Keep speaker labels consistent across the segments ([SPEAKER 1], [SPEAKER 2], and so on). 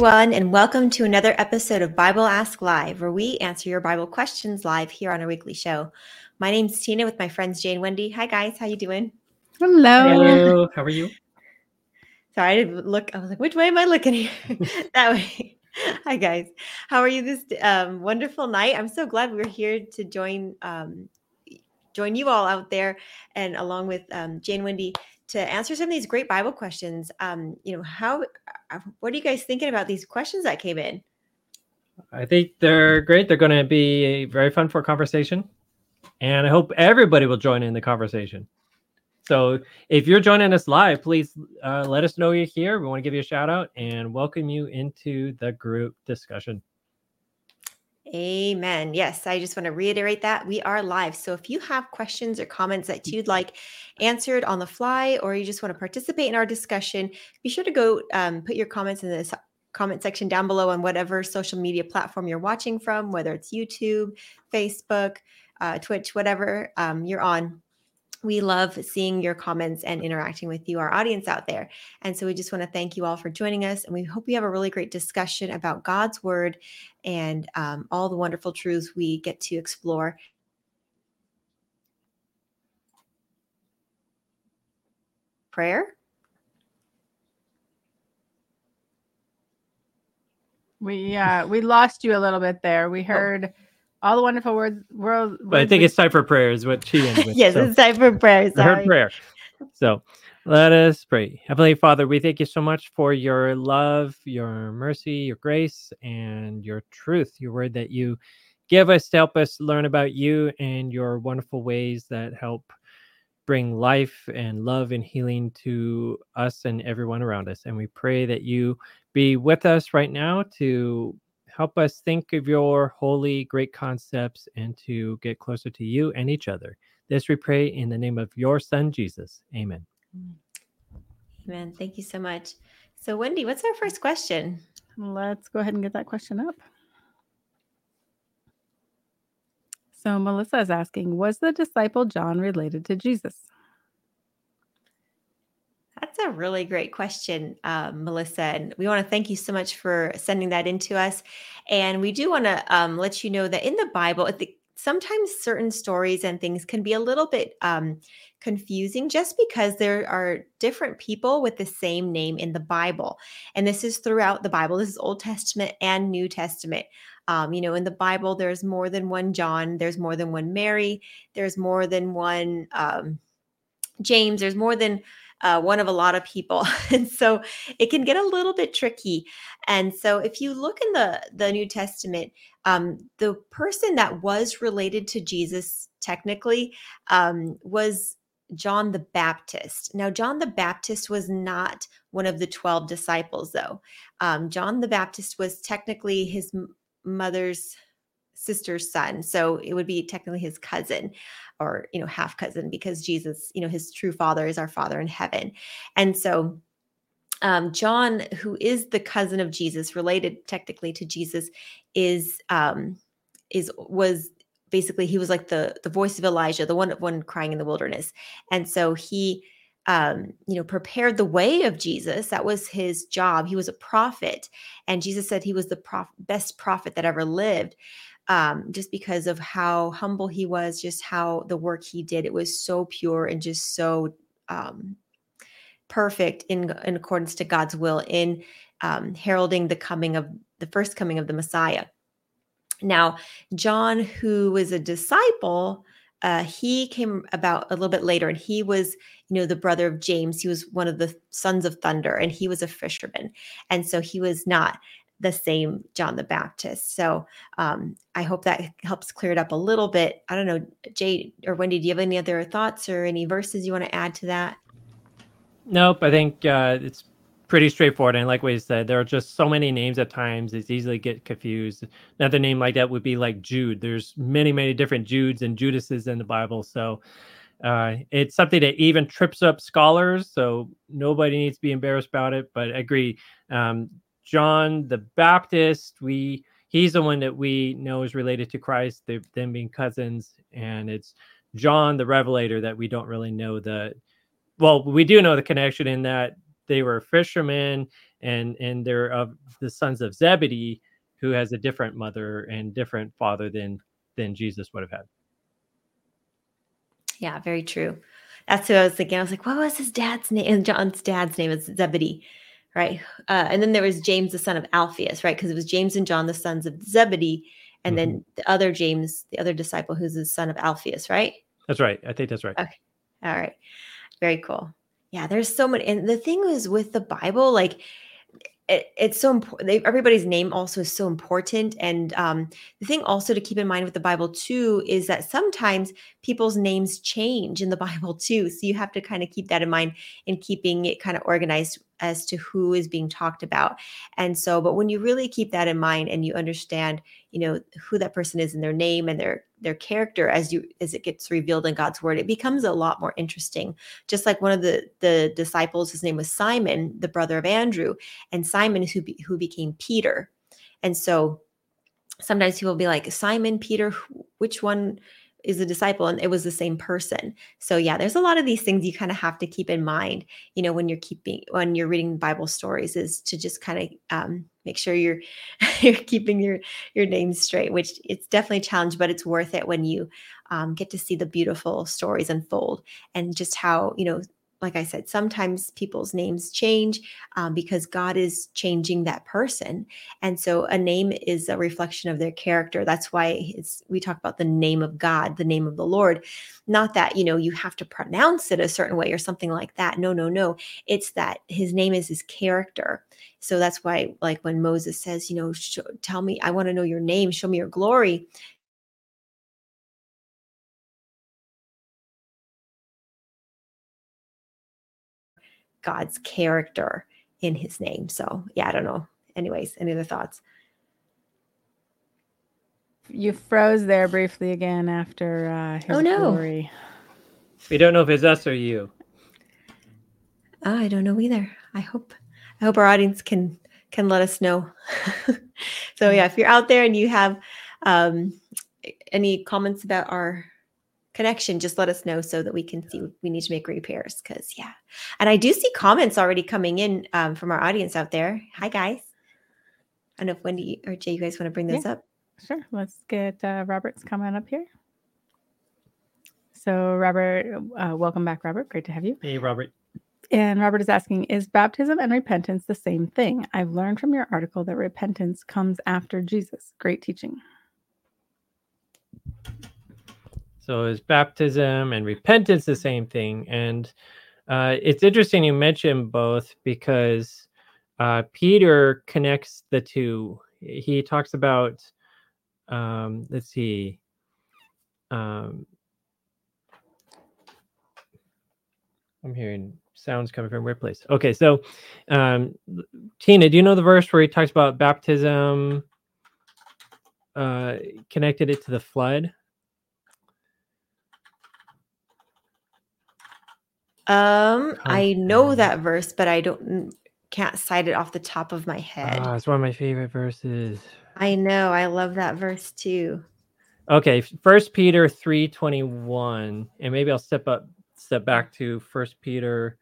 [SPEAKER 1] everyone, and welcome to another episode of Bible Ask Live, where we answer your Bible questions live here on our weekly show. My name's Tina with my friends Jay and Wendy. Hi, guys. How you doing?
[SPEAKER 2] Hello. How are you?
[SPEAKER 1] Sorry, I didn't look. I was like, which way am I looking here? That way. Hi, guys. How are you this wonderful night? I'm so glad we're here to join you all out there, and along with Jay and Wendy, to answer some of these great Bible questions. What are you guys thinking about these questions that came in?
[SPEAKER 2] I think they're great. They're going to be very fun for conversation. And I hope everybody will join in the conversation. So if you're joining us live, please let us know you're here. We want to give you a shout out and welcome you into the group discussion.
[SPEAKER 1] Amen. Yes, I just want to reiterate that we are live. So if you have questions or comments that you'd like answered on the fly, or you just want to participate in our discussion, be sure to go put your comments in the comment section down below on whatever social media platform you're watching from, whether it's YouTube, Facebook, Twitch, whatever you're on. We love seeing your comments and interacting with you, our audience out there. And so we just want to thank you all for joining us. And we hope you have a really great discussion about God's word and all the wonderful truths we get to explore. Prayer?
[SPEAKER 3] We lost you a little bit there. We heard all the wonderful words.
[SPEAKER 2] But I think it's time for prayer is what she ended with.
[SPEAKER 1] Yes, it's time for prayer.
[SPEAKER 2] I heard prayer. So let us pray. Heavenly Father, we thank you so much for your love, your mercy, your grace, and your truth, your word that you give us to help us learn about you and your wonderful ways that help bring life and love and healing to us and everyone around us. And we pray that you be with us right now to help us think of your holy, great concepts and to get closer to you and each other. This we pray in the name of your Son, Jesus. Amen.
[SPEAKER 1] Amen. Thank you so much. So, Wendy, what's our first question?
[SPEAKER 3] Let's go ahead and get that question up. So Melissa is asking, was the disciple John related to Jesus?
[SPEAKER 1] That's a really great question, Melissa. And we want to thank you so much for sending that in to us. And we do want to let you know that in the Bible, sometimes certain stories and things can be a little bit confusing just because there are different people with the same name in the Bible. And this is throughout the Bible. This is Old Testament and New Testament. In the Bible, there's more than one John. There's more than one Mary. There's more than one James. There's more than one of a lot of people. And so it can get a little bit tricky. And so if you look in the New Testament, the person that was related to Jesus technically was John the Baptist. Now, John the Baptist was not one of the 12 disciples, though. John the Baptist was technically his mother's sister's son. So it would be technically his cousin or, half cousin, because Jesus, his true father is our Father in heaven. And so John, who is the cousin of Jesus, related technically to Jesus, was basically, he was like the voice of Elijah, the one crying in the wilderness. And so he prepared the way of Jesus. That was his job. He was a prophet. And Jesus said he was the best prophet that ever lived, just because of how humble he was, just how the work he did. It was so pure and just so perfect in accordance to God's will in heralding the first coming of the Messiah. Now, John, who was a disciple, he came about a little bit later, and he was, the brother of James. He was one of the sons of thunder, and he was a fisherman. And so he was not the same John the Baptist. So I hope that helps clear it up a little bit. I don't know, Jay or Wendy, do you have any other thoughts or any verses you want to add to that?
[SPEAKER 2] Nope. I think it's pretty straightforward. And like we said, there are just so many names at times. It's easily get confused. Another name like that would be like Jude. There's many, many different Judes and Judases in the Bible. So it's something that even trips up scholars. So nobody needs to be embarrassed about it. But I agree. John the Baptist, he's the one that we know is related to Christ, them being cousins. And it's John the Revelator that we don't really know we do know the connection in that they were fishermen, and they're of the sons of Zebedee, who has a different mother and different father than Jesus would have had.
[SPEAKER 1] Yeah, very true. That's what I was thinking. I was like, what was his dad's name? And John's dad's name is Zebedee, right? And then there was James, the son of Alphaeus, right? Because it was James and John, the sons of Zebedee, and then the other James, the other disciple, who's the son of Alphaeus, right?
[SPEAKER 2] That's right. I think that's right.
[SPEAKER 1] Okay. All right. Very cool. Yeah, there's so many. And the thing is with the Bible, like it's so important. Everybody's name also is so important. And the thing also to keep in mind with the Bible too is that sometimes people's names change in the Bible too. So you have to kind of keep that in mind in keeping it kind of organized as to who is being talked about. And so, but when you really keep that in mind and you understand, who that person is and their name and their character as it gets revealed in God's word, it becomes a lot more interesting. Just like one of the disciples, his name was Simon, the brother of Andrew, and Simon is who became Peter. And so sometimes people will be like, Simon, Peter, which one is a disciple? And it was the same person. So yeah, there's a lot of these things you kind of have to keep in mind, when you're reading Bible stories, is to just kind of make sure you're keeping your names straight, which it's definitely a challenge, but it's worth it when you get to see the beautiful stories unfold and just how, like I said, sometimes people's names change because God is changing that person. And so a name is a reflection of their character. That's why we talk about the name of God, the name of the Lord. Not that, you have to pronounce it a certain way or something like that. No. It's that his name is his character. So that's why, like when Moses says, tell me, I want to know your name, show me your glory. God's character in his name. So yeah, I don't know. Anyways, any other thoughts?
[SPEAKER 3] You froze there briefly again after his glory.
[SPEAKER 2] We don't know if it's us or you.
[SPEAKER 1] I don't know either. I hope our audience can let us know. So yeah, if you're out there and you have any comments about our connection, just let us know so that we can see we need to make repairs. Because yeah, and I do see comments already coming in from our audience out there. Hi guys. I don't know if Wendy or Jay, you guys want to bring those up?
[SPEAKER 3] Sure. Let's get Robert's comment up here. So Robert, welcome back, Robert. Great to have you.
[SPEAKER 2] Hey, Robert.
[SPEAKER 3] And Robert is asking, is baptism and repentance the same thing? I've learned from your article that repentance comes after Jesus. Great teaching.
[SPEAKER 2] So is baptism and repentance the same thing? And it's interesting you mentioned both because Peter connects the two. He talks about, let's see. I'm hearing sounds coming from a weird place. Okay, so Tina, do you know the verse where he talks about baptism, connected it to the flood?
[SPEAKER 1] I know that verse, but I can't cite it off the top of my head.
[SPEAKER 2] It's one of my favorite verses.
[SPEAKER 1] I know, I love that verse too.
[SPEAKER 2] Okay, 1 Peter 3:21, and maybe I'll step back to 1 Peter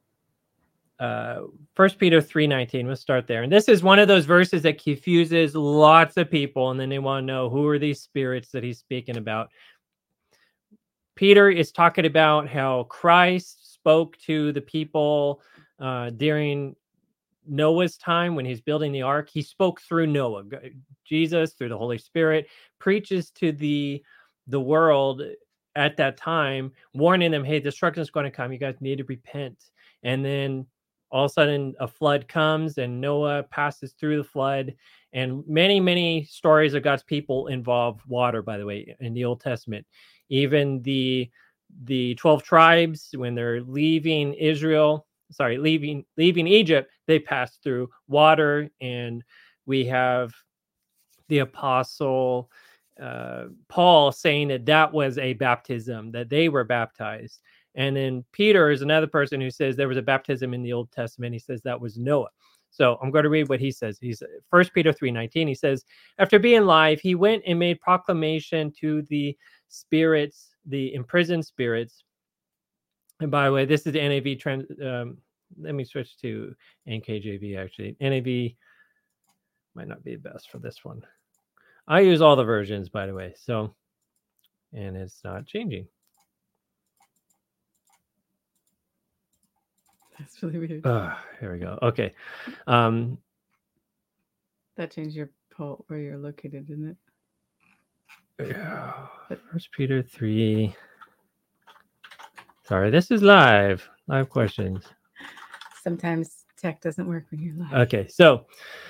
[SPEAKER 2] 3:19. We'll start there. And this is one of those verses that confuses lots of people, and then they want to know who are these spirits that he's speaking about. Peter is talking about how Christ spoke to the people during Noah's time when he's building the ark. He spoke through Noah. Jesus, through the Holy Spirit, preaches to the world at that time, warning them, hey, destruction is going to come. You guys need to repent. And then all of a sudden a flood comes and Noah passes through the flood. And many, many stories of God's people involve water, by the way, in the Old Testament. Even the 12 tribes, when they're leaving Egypt, they pass through water. And we have the apostle Paul saying that was a baptism, that they were baptized. And then Peter is another person who says there was a baptism in the Old Testament. He says that was Noah. So I'm going to read what he says. He's 1 Peter 3:19. He says, after being alive, he went and made proclamation to the spirits, the imprisoned spirits. And by the way, this is the NAV let me switch to NKJV actually. NAV might not be the best for this one. I use all the versions, by the way. So, and it's not changing.
[SPEAKER 3] That's really weird.
[SPEAKER 2] Here we go. Okay.
[SPEAKER 3] That changed your poll where you're located, didn't it?
[SPEAKER 2] Yeah. 1 Peter 3. Sorry, this is live questions.
[SPEAKER 3] Sometimes tech doesn't work when you're live.
[SPEAKER 2] Okay, so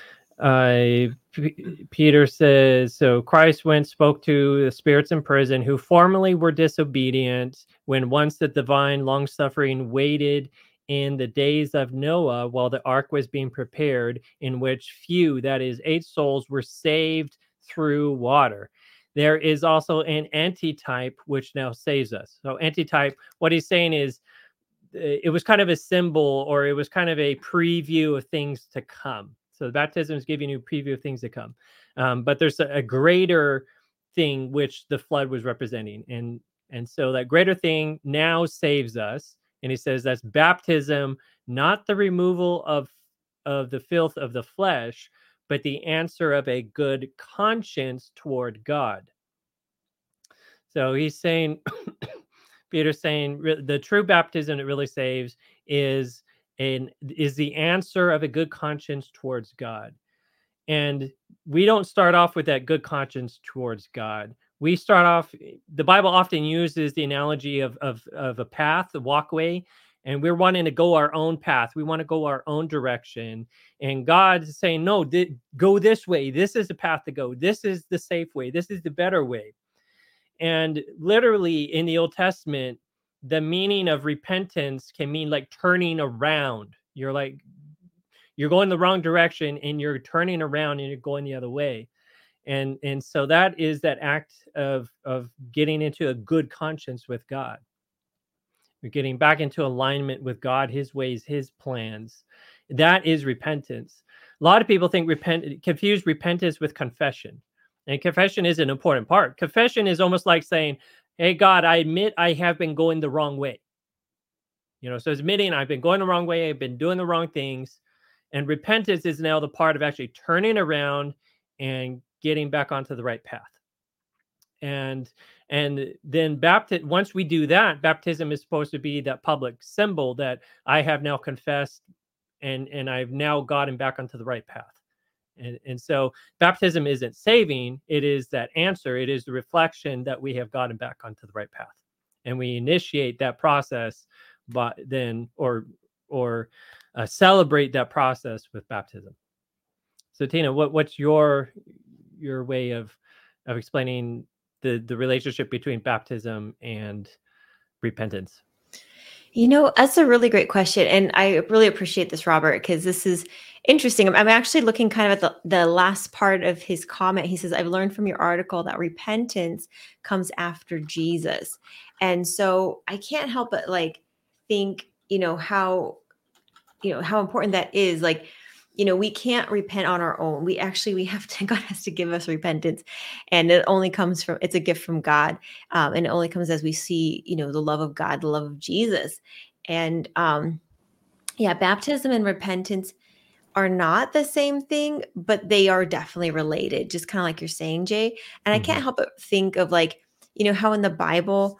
[SPEAKER 2] Peter says, so Christ went, spoke to the spirits in prison who formerly were disobedient when once the divine long-suffering waited in the days of Noah while the ark was being prepared, in which few, that is 8 souls, were saved through water. There is also an antitype which now saves us. So antitype, what he's saying is it was kind of a symbol, or it was kind of a preview of things to come. So the baptism is giving you a preview of things to come. But there's a greater thing which the flood was representing. And so that greater thing now saves us. And he says that's baptism, not the removal of the filth of the flesh, but the answer of a good conscience toward God. So he's saying, Peter's saying the true baptism that really saves is the answer of a good conscience towards God. And we don't start off with that good conscience towards God. We start off, the Bible often uses the analogy of a path, a walkway, and we're wanting to go our own path. We want to go our own direction. And God is saying, no, go this way. This is the path to go. This is the safe way. This is the better way. And literally in the Old Testament, the meaning of repentance can mean like turning around. You're going the wrong direction and you're turning around and you're going the other way. And so that is that act of getting into a good conscience with God. You're getting back into alignment with God, his ways, his plans. That is repentance. A lot of people confuse repentance with confession. And confession is an important part. Confession is almost like saying, hey, God, I admit I have been going the wrong way. So admitting I've been going the wrong way, I've been doing the wrong things. And repentance is now the part of actually turning around and getting back onto the right path. And then once we do that, baptism is supposed to be that public symbol that I have now confessed and I've now gotten back onto the right path. And so baptism isn't saving, it is that answer. It is the reflection that we have gotten back onto the right path. And we initiate that process, but then or celebrate that process with baptism. So Tina, what's your way of explaining the relationship between baptism and repentance?
[SPEAKER 1] That's a really great question. And I really appreciate this, Robert, because this is interesting. I'm actually looking kind of at the last part of his comment. He says, I've learned from your article that repentance comes after Jesus. And so I can't help but think, how important that is. We can't repent on our own. We have to, God has to give us repentance. And it only comes it's a gift from God. And it only comes as we see, the love of God, the love of Jesus. And baptism and repentance are not the same thing, but they are definitely related, just kind of like you're saying, Jay. And I can't help but think of how in the Bible,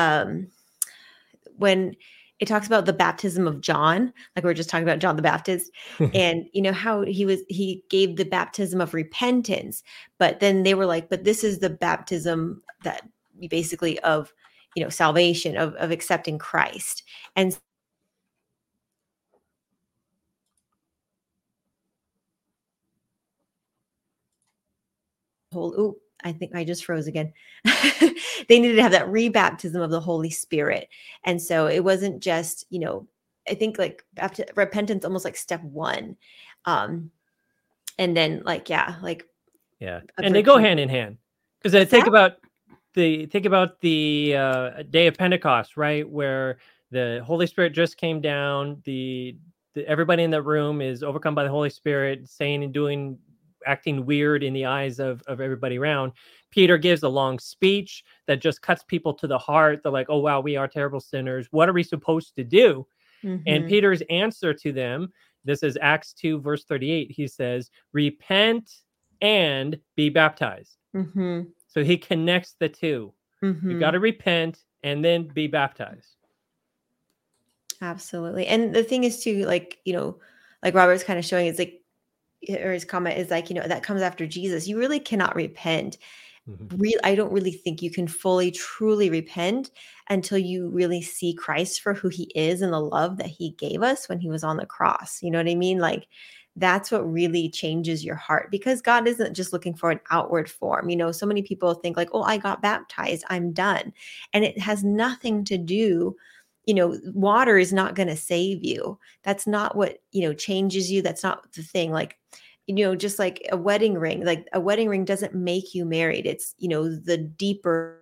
[SPEAKER 1] when it talks about the baptism of John, like we were just talking about John the Baptist, and how he gave the baptism of repentance, but then they were like, but this is the baptism that basically of, salvation, of accepting Christ. And I think I just froze again. They needed to have that rebaptism of the Holy Spirit. And so it wasn't just, I think repentance almost like step one. And then
[SPEAKER 2] and they go hand in hand, because I think about the day of Pentecost, right? Where the Holy Spirit just came down, everybody in the room is overcome by the Holy Spirit, saying and doing, acting weird in the eyes of everybody around. Peter gives a long speech that just cuts people to the heart. They're like, oh, wow, we are terrible sinners. What are we supposed to do? And
[SPEAKER 1] Mhm.
[SPEAKER 2] Peter's answer to them, this is Acts 2, verse 38. He says, repent and be baptized.
[SPEAKER 1] Mhm.
[SPEAKER 2] So he connects the two. You got
[SPEAKER 1] Mhm.
[SPEAKER 2] to repent and then be baptized.
[SPEAKER 1] Absolutely. And the thing is too, like, like Robert's kind of showing, it's like, or his comment is like, that comes after Jesus. You really cannot repent.
[SPEAKER 2] Mhm.
[SPEAKER 1] I don't really think you can fully, truly repent until you really see Christ for who he is and the love that he gave us when he was on the cross. You know what I mean? Like, that's what really changes your heart, because God isn't just looking for an outward form. So many people think like, oh, I got baptized, I'm done. And it has nothing to do, water is not going to save you. That's not what, changes you. That's not the thing. Like, just like a wedding ring doesn't make you married. It's, the deeper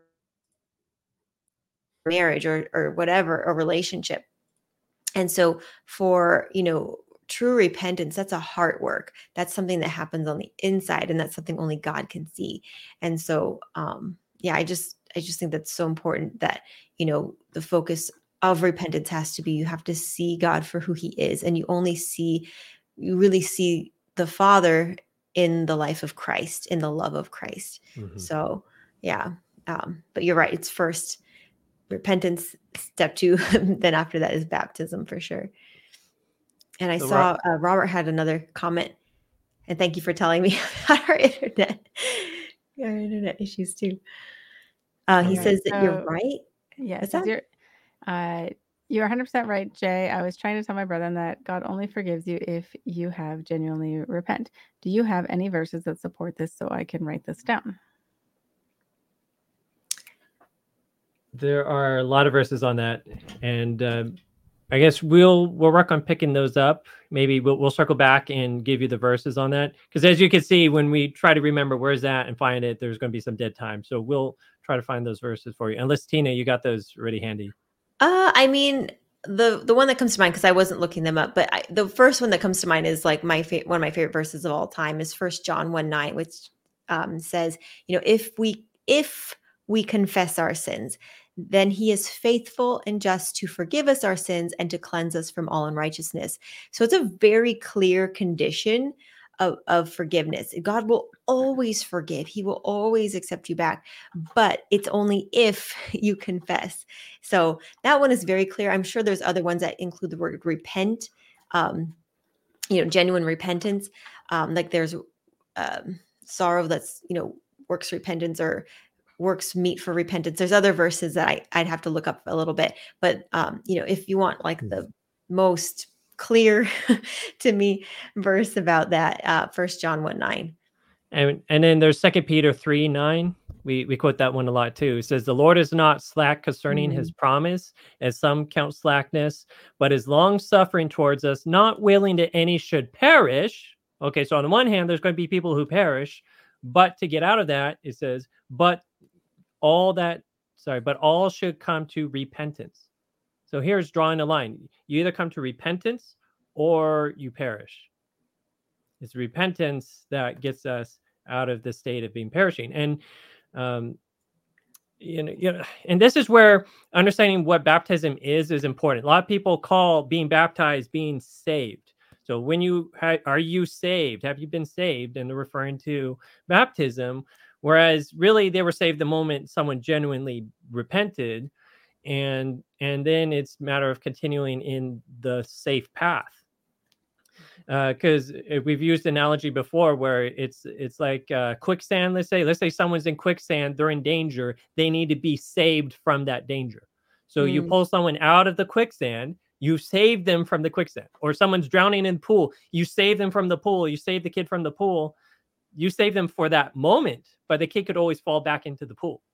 [SPEAKER 1] marriage or whatever, a relationship. And so for, true repentance, that's a heart work. That's something that happens on the inside, and that's something only God can see. And so, yeah, I just think that's so important that, the focus of repentance has to be, you have to see God for who he is. And you really see the Father in the life of Christ, in the love of Christ.
[SPEAKER 2] Mhm.
[SPEAKER 1] So, yeah. But you're right. It's first repentance, step 2, then after that is baptism for sure. And I
[SPEAKER 2] So
[SPEAKER 1] saw Robert had another comment, and thank you for telling me about our internet issues too. He
[SPEAKER 2] Okay.
[SPEAKER 1] says that you're
[SPEAKER 3] So
[SPEAKER 1] right.
[SPEAKER 3] yeah, it
[SPEAKER 1] What's
[SPEAKER 3] says
[SPEAKER 1] that?
[SPEAKER 3] you're 100% right, Jay. I was trying to tell my brother that God only forgives you if you have genuinely repent. Do you have any verses that support this so I can write this down?
[SPEAKER 2] There are a lot of verses on that, and I guess we'll work on picking those up. Maybe we'll circle back and give you the verses on that, because as you can see, when we try to remember where's that and find it, there's going to be some dead time. So we'll try to find those verses for you. Unless Tina, you got those ready handy.
[SPEAKER 1] I mean, the one that comes to mind, because I wasn't looking them up, but the first one that comes to mind is like one of my favorite verses of all time is 1 John 1:9, which says, if we confess our sins, then he is faithful and just to forgive us our sins and to cleanse us from all unrighteousness. So it's a very clear condition of forgiveness. God will always forgive. He will always accept you back, but it's only if you confess. So that one is very clear. I'm sure there's other ones that include the word repent, genuine repentance. Like there's sorrow that's, works repentance, or works meet for repentance. There's other verses that I'd have to look up a little bit. But, if you want like the most clear to me verse about that, 1 John 1:9.
[SPEAKER 2] And then there's 2 Peter 3:9. We quote that one a lot too. It says, "The Lord is not slack concerning his promise, as some count slackness, but is long suffering towards us, not willing that any should perish." Okay, so on the one hand, there's going to be people who perish, but to get out of that, it says, but all should come to repentance. So here's drawing a line. You either come to repentance or you perish. It's repentance that gets us out of the state of being perishing. And um, and this is where understanding what baptism is important. A lot of people call being baptized being saved. So when are you saved? Have you been saved? And they're referring to baptism, whereas really they were saved the moment someone genuinely repented, and then it's a matter of continuing in the safe path. Because we've used analogy before where it's like quicksand. Let's say someone's in quicksand, they're in danger, they need to be saved from that danger. So you
[SPEAKER 1] Mm,
[SPEAKER 2] pull someone out of the quicksand, you save them from the quicksand. Or someone's drowning in the pool, you save them from the pool, you save the kid from the pool, you save them for that moment, but the kid could always fall back into the pool.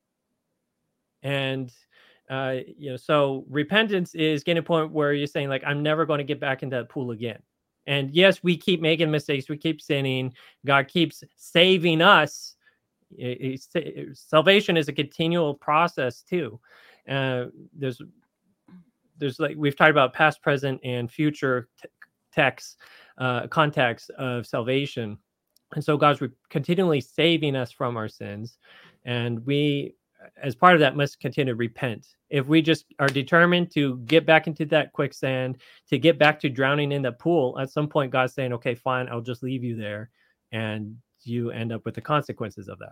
[SPEAKER 2] And so repentance is getting a point where you're saying like, I'm never going to get back into that pool again. And yes, we keep making mistakes, we keep sinning, God keeps saving us. Salvation is a continual process too. There's like we've talked about past, present, and future texts, context of salvation. And so God's continually saving us from our sins, and we as part of that, must continue to repent. If we just are determined to get back into that quicksand, to get back to drowning in the pool, at some point, God's saying, okay, fine, I'll just leave you there. And you end up with the consequences of that.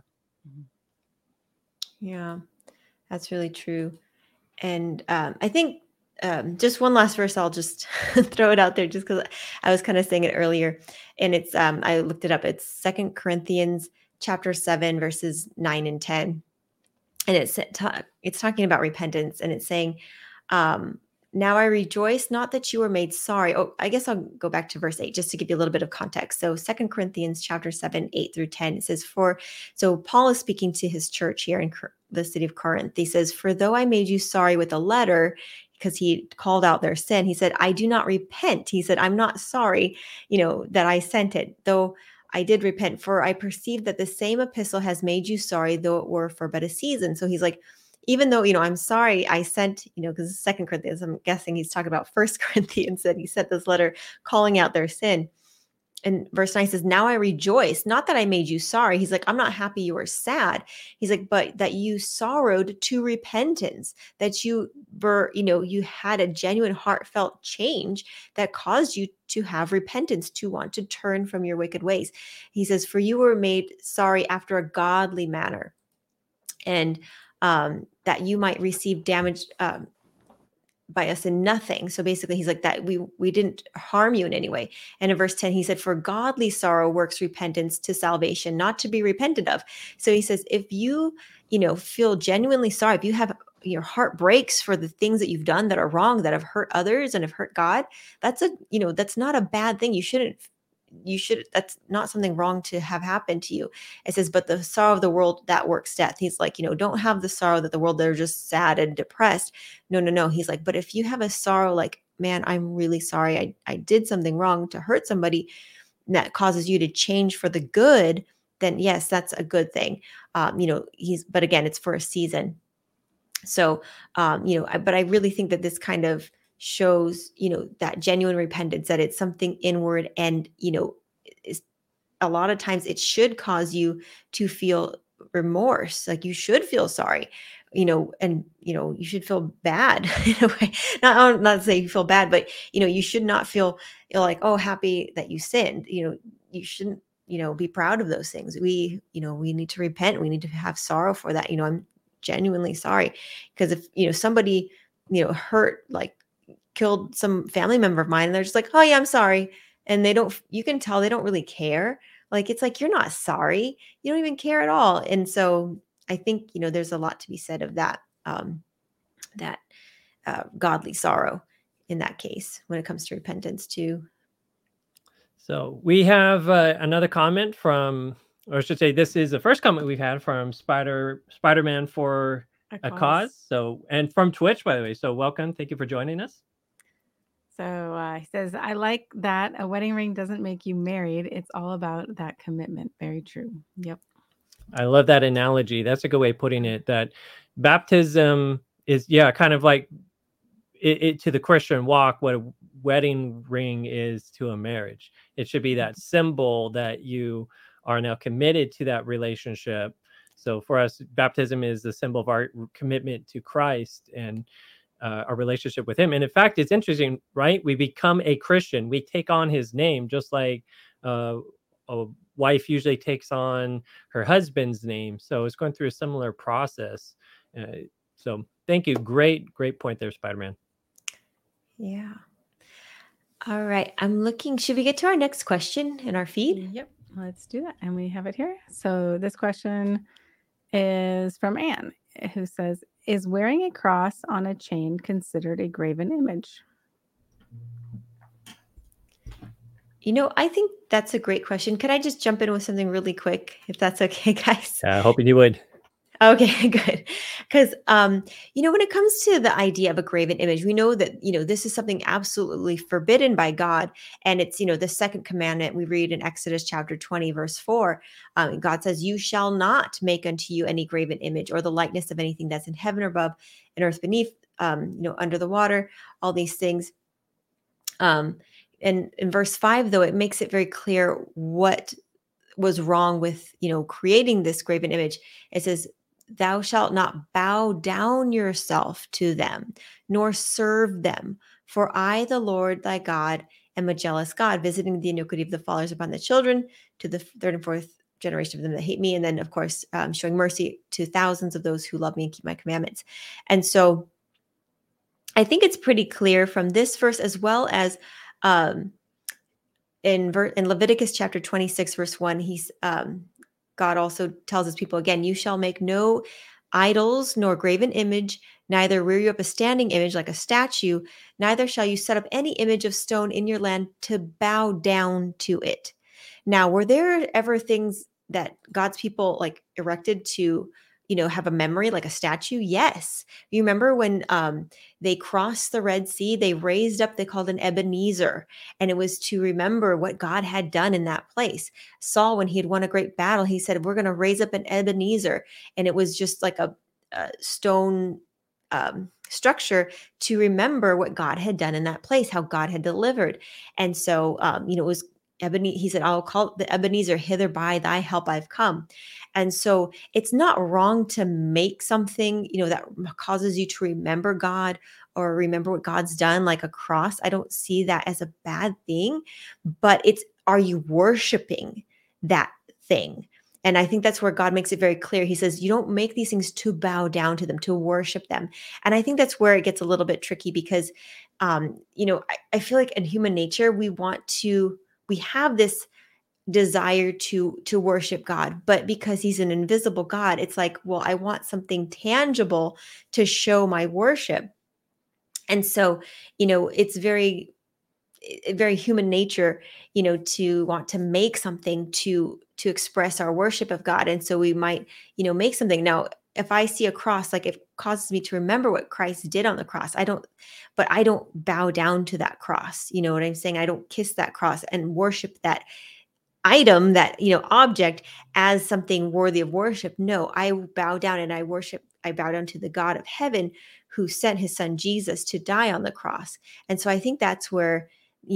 [SPEAKER 1] Yeah, that's really true. And I think just one last verse, I'll just throw it out there just because I was kind of saying it earlier. And it's, I looked it up. It's 2 Corinthians chapter 7, verses 9 and 10. And it's talking about repentance. And it's saying, now I rejoice, not that you were made sorry. Oh, I guess I'll go back to verse 8 just to give you a little bit of context. So 2 Corinthians chapter 7, 8 through 10, it says, so Paul is speaking to his church here in the city of Corinth. He says, for though I made you sorry with a letter, because he called out their sin, he said, I do not repent. He said, I'm not sorry, that I sent it, though I did repent, for I perceive that the same epistle has made you sorry, though it were for but a season. So he's like, even though, I'm sorry I sent, because it's 2 Corinthians, I'm guessing he's talking about 1 Corinthians, that he sent this letter calling out their sin. And verse 9 says, now I rejoice, not that I made you sorry. He's like, I'm not happy you were sad. He's like, but that you sorrowed to repentance, that you were, you had a genuine heartfelt change that caused you to have repentance, to want to turn from your wicked ways. He says, for you were made sorry after a godly manner, and that you might receive damage by us in nothing. So basically he's like, that we didn't harm you in any way. And in verse 10, he said, for godly sorrow works repentance to salvation, not to be repented of. So he says, if you, feel genuinely sorry, if you have your heart breaks for the things that you've done that are wrong, that have hurt others and have hurt God, that's that's not a bad thing. That's not something wrong to have happen to you. It says, but the sorrow of the world, that works death. He's like, don't have the sorrow that the world, they're just sad and depressed. No. He's like, but if you have a sorrow like, man, I'm really sorry, I did something wrong to hurt somebody, that causes you to change for the good, then yes, that's a good thing. But again, it's for a season. So, but I really think that this kind of shows, that genuine repentance, that it's something inward, and, is a lot of times it should cause you to feel remorse. Like you should feel sorry, and, you should feel bad in a way. Not to say you feel bad, but, you should not feel like, oh, happy that you sinned. You shouldn't, be proud of those things. We need to repent. We need to have sorrow for that. I'm genuinely sorry, because if, somebody, hurt, like killed some family member of mine, and they're just like, oh yeah, I'm sorry. And you can tell they don't really care. Like, it's like, you're not sorry. You don't even care at all. And so I think, there's a lot to be said of that, godly sorrow in that case, when it comes to repentance too.
[SPEAKER 2] So we have another comment from, or I should say, this is the first comment we've had from Spider-Man for a cause. So, and from Twitch, by the way. So welcome. Thank you for joining us.
[SPEAKER 3] So he says, I like that a wedding ring doesn't make you married. It's all about that commitment. Very true. Yep.
[SPEAKER 2] I love that analogy. That's a good way of putting it, that baptism is, kind of like it to the Christian walk, what a wedding ring is to a marriage. It should be that symbol that you are now committed to that relationship. So for us, baptism is the symbol of our commitment to Christ and our relationship with him. And in fact, it's interesting, right? We become a Christian. We take on his name, just like a wife usually takes on her husband's name. So it's going through a similar process. So thank you. Great point there, Spider-Man.
[SPEAKER 1] Yeah. All right. I'm looking. Should we get to our next question in our feed?
[SPEAKER 3] Yep. Let's do that. And we have it here. So this question is from Anne, who says, is wearing a cross on a chain considered a graven image?
[SPEAKER 1] I think that's a great question. Could I just jump in with something really quick, if that's okay, guys?
[SPEAKER 2] Hoping you would.
[SPEAKER 1] Okay, good. Because, when it comes to the idea of a graven image, we know that, this is something absolutely forbidden by God. And it's, the second commandment we read in Exodus chapter 20, verse 4. God says, you shall not make unto you any graven image or the likeness of anything that's in heaven above and earth beneath, under the water, all these things. And in verse 5, though, it makes it very clear what was wrong with, creating this graven image. It says, thou shalt not bow down yourself to them, nor serve them. For I, the Lord thy God, am a jealous God, visiting the iniquity of the fathers upon the children to the third and fourth generation of them that hate me. And then, of course, showing mercy to thousands of those who love me and keep my commandments. And so I think it's pretty clear from this verse, as well as in Leviticus chapter 26, verse 1, God also tells his people again, you shall make no idols nor graven image, neither rear you up a standing image like a statue, neither shall you set up any image of stone in your land to bow down to it. Now, were there ever things that God's people like erected to, have a memory like a statue? Yes. You remember when they crossed the Red Sea, they raised up, they called an Ebenezer, and it was to remember what God had done in that place. Saul, when he had won a great battle, he said, we're going to raise up an Ebenezer. And it was just like a stone structure to remember what God had done in that place, how God had delivered. And so, it was he said, I'll call the Ebenezer, hither by thy help I've come. And so it's not wrong to make something, that causes you to remember God or remember what God's done, like a cross. I don't see that as a bad thing, but are you worshiping that thing? And I think that's where God makes it very clear. He says, you don't make these things to bow down to them, to worship them. And I think that's where it gets a little bit tricky because, I feel like in human nature, we have this desire to worship God, but because he's an invisible God, it's like, well, I want something tangible to show my worship. And so, it's very, very human nature, to want to make something to express our worship of God. And so we might, make something. Now, if I see a cross, like it causes me to remember what Christ did on the cross, I don't bow down to that cross. You know what I'm saying? I don't kiss that cross and worship that item, that, object as something worthy of worship. No, I bow down and I bow down to the God of heaven who sent his son Jesus to die on the cross. And so I think that's where,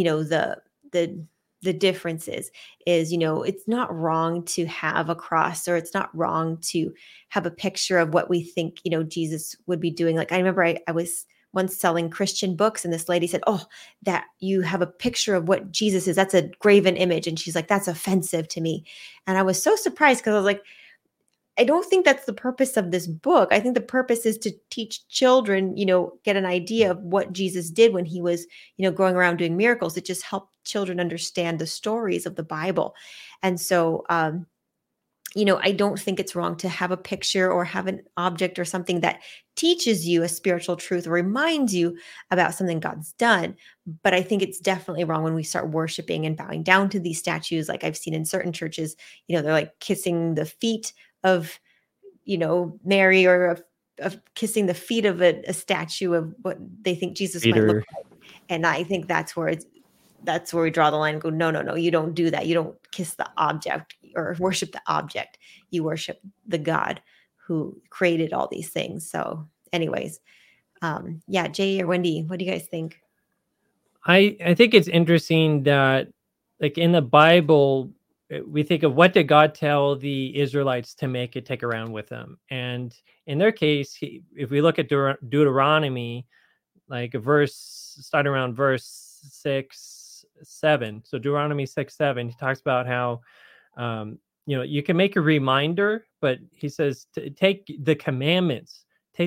[SPEAKER 1] the difference is, it's not wrong to have a cross, or it's not wrong to have a picture of what we think, Jesus would be doing. Like I remember I was once selling Christian books, and this lady said, oh, that you have a picture of what Jesus is, that's a graven image. And she's like, that's offensive to me. And I was so surprised because I was like, I don't think that's the purpose of this book. I think the purpose is to teach children, get an idea of what Jesus did when he was, going around doing miracles. It just helped children understand the stories of the Bible. And so, I don't think it's wrong to have a picture or have an object or something that teaches you a spiritual truth or reminds you about something God's done. But I think it's definitely wrong when we start worshiping and bowing down to these statues. Like I've seen in certain churches, they're like kissing the feet of, Mary, or of kissing the feet of a statue of what they think Jesus might look like. And I think that's where we draw the line and go, no, you don't do that. You don't kiss the object or worship the object. You worship the God who created all these things. So anyways, Jay or Wendy, what do you guys think?
[SPEAKER 2] I think it's interesting that, like in the Bible, we think of what did God tell the Israelites to make and take around with them. And in their case, if we look at Deuteronomy, like starting around verse 6-7. So Deuteronomy 6-7, he talks about how, you can make a reminder, but he says to take the commandments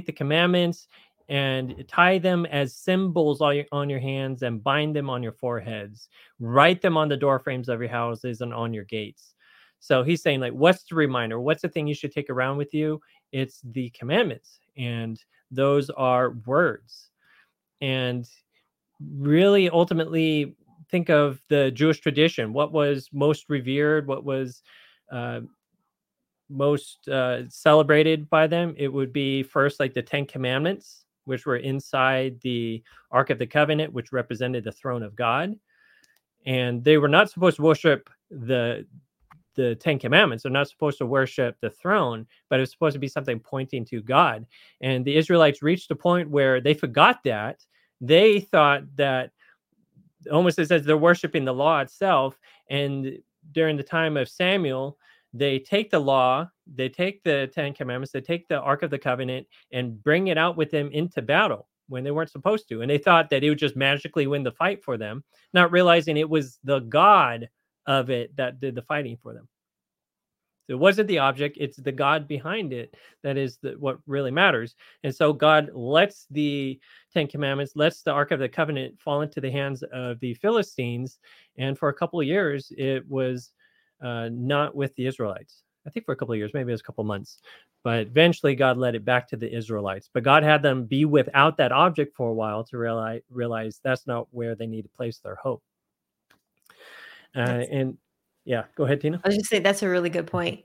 [SPEAKER 2] and tie them as symbols on your hands and bind them on your foreheads. Write them on the door frames of your houses and on your gates. So he's saying, like, what's the reminder? What's the thing you should take around with you? It's the commandments. And those are words. And really, ultimately, think of the Jewish tradition. What was most revered? What was most celebrated by them? It would be first, like the 10 Commandments, which were inside the Ark of the Covenant, which represented the throne of God. And they were not supposed to worship the 10 Commandments. They're not supposed to worship the throne, but it was supposed to be something pointing to God. And the Israelites reached a point where they forgot that. They thought that almost as they're worshiping the law itself. And during the time of Samuel, they take the law, they take the Ten Commandments, they take the Ark of the Covenant and bring it out with them into battle when they weren't supposed to. And they thought that it would just magically win the fight for them, not realizing it was the God of it that did the fighting for them. So it wasn't the object, it's the God behind it that is what really matters. And so God lets the Ten Commandments, lets the Ark of the Covenant fall into the hands of the Philistines. And for a couple of years, it was not with the Israelites. I think for a couple of years, maybe it was a couple of months. But eventually God led it back to the Israelites. But God had them be without that object for a while to realize that's not where they need to place their hope. And yeah, go ahead, Tina.
[SPEAKER 1] I was just saying that's a really good point.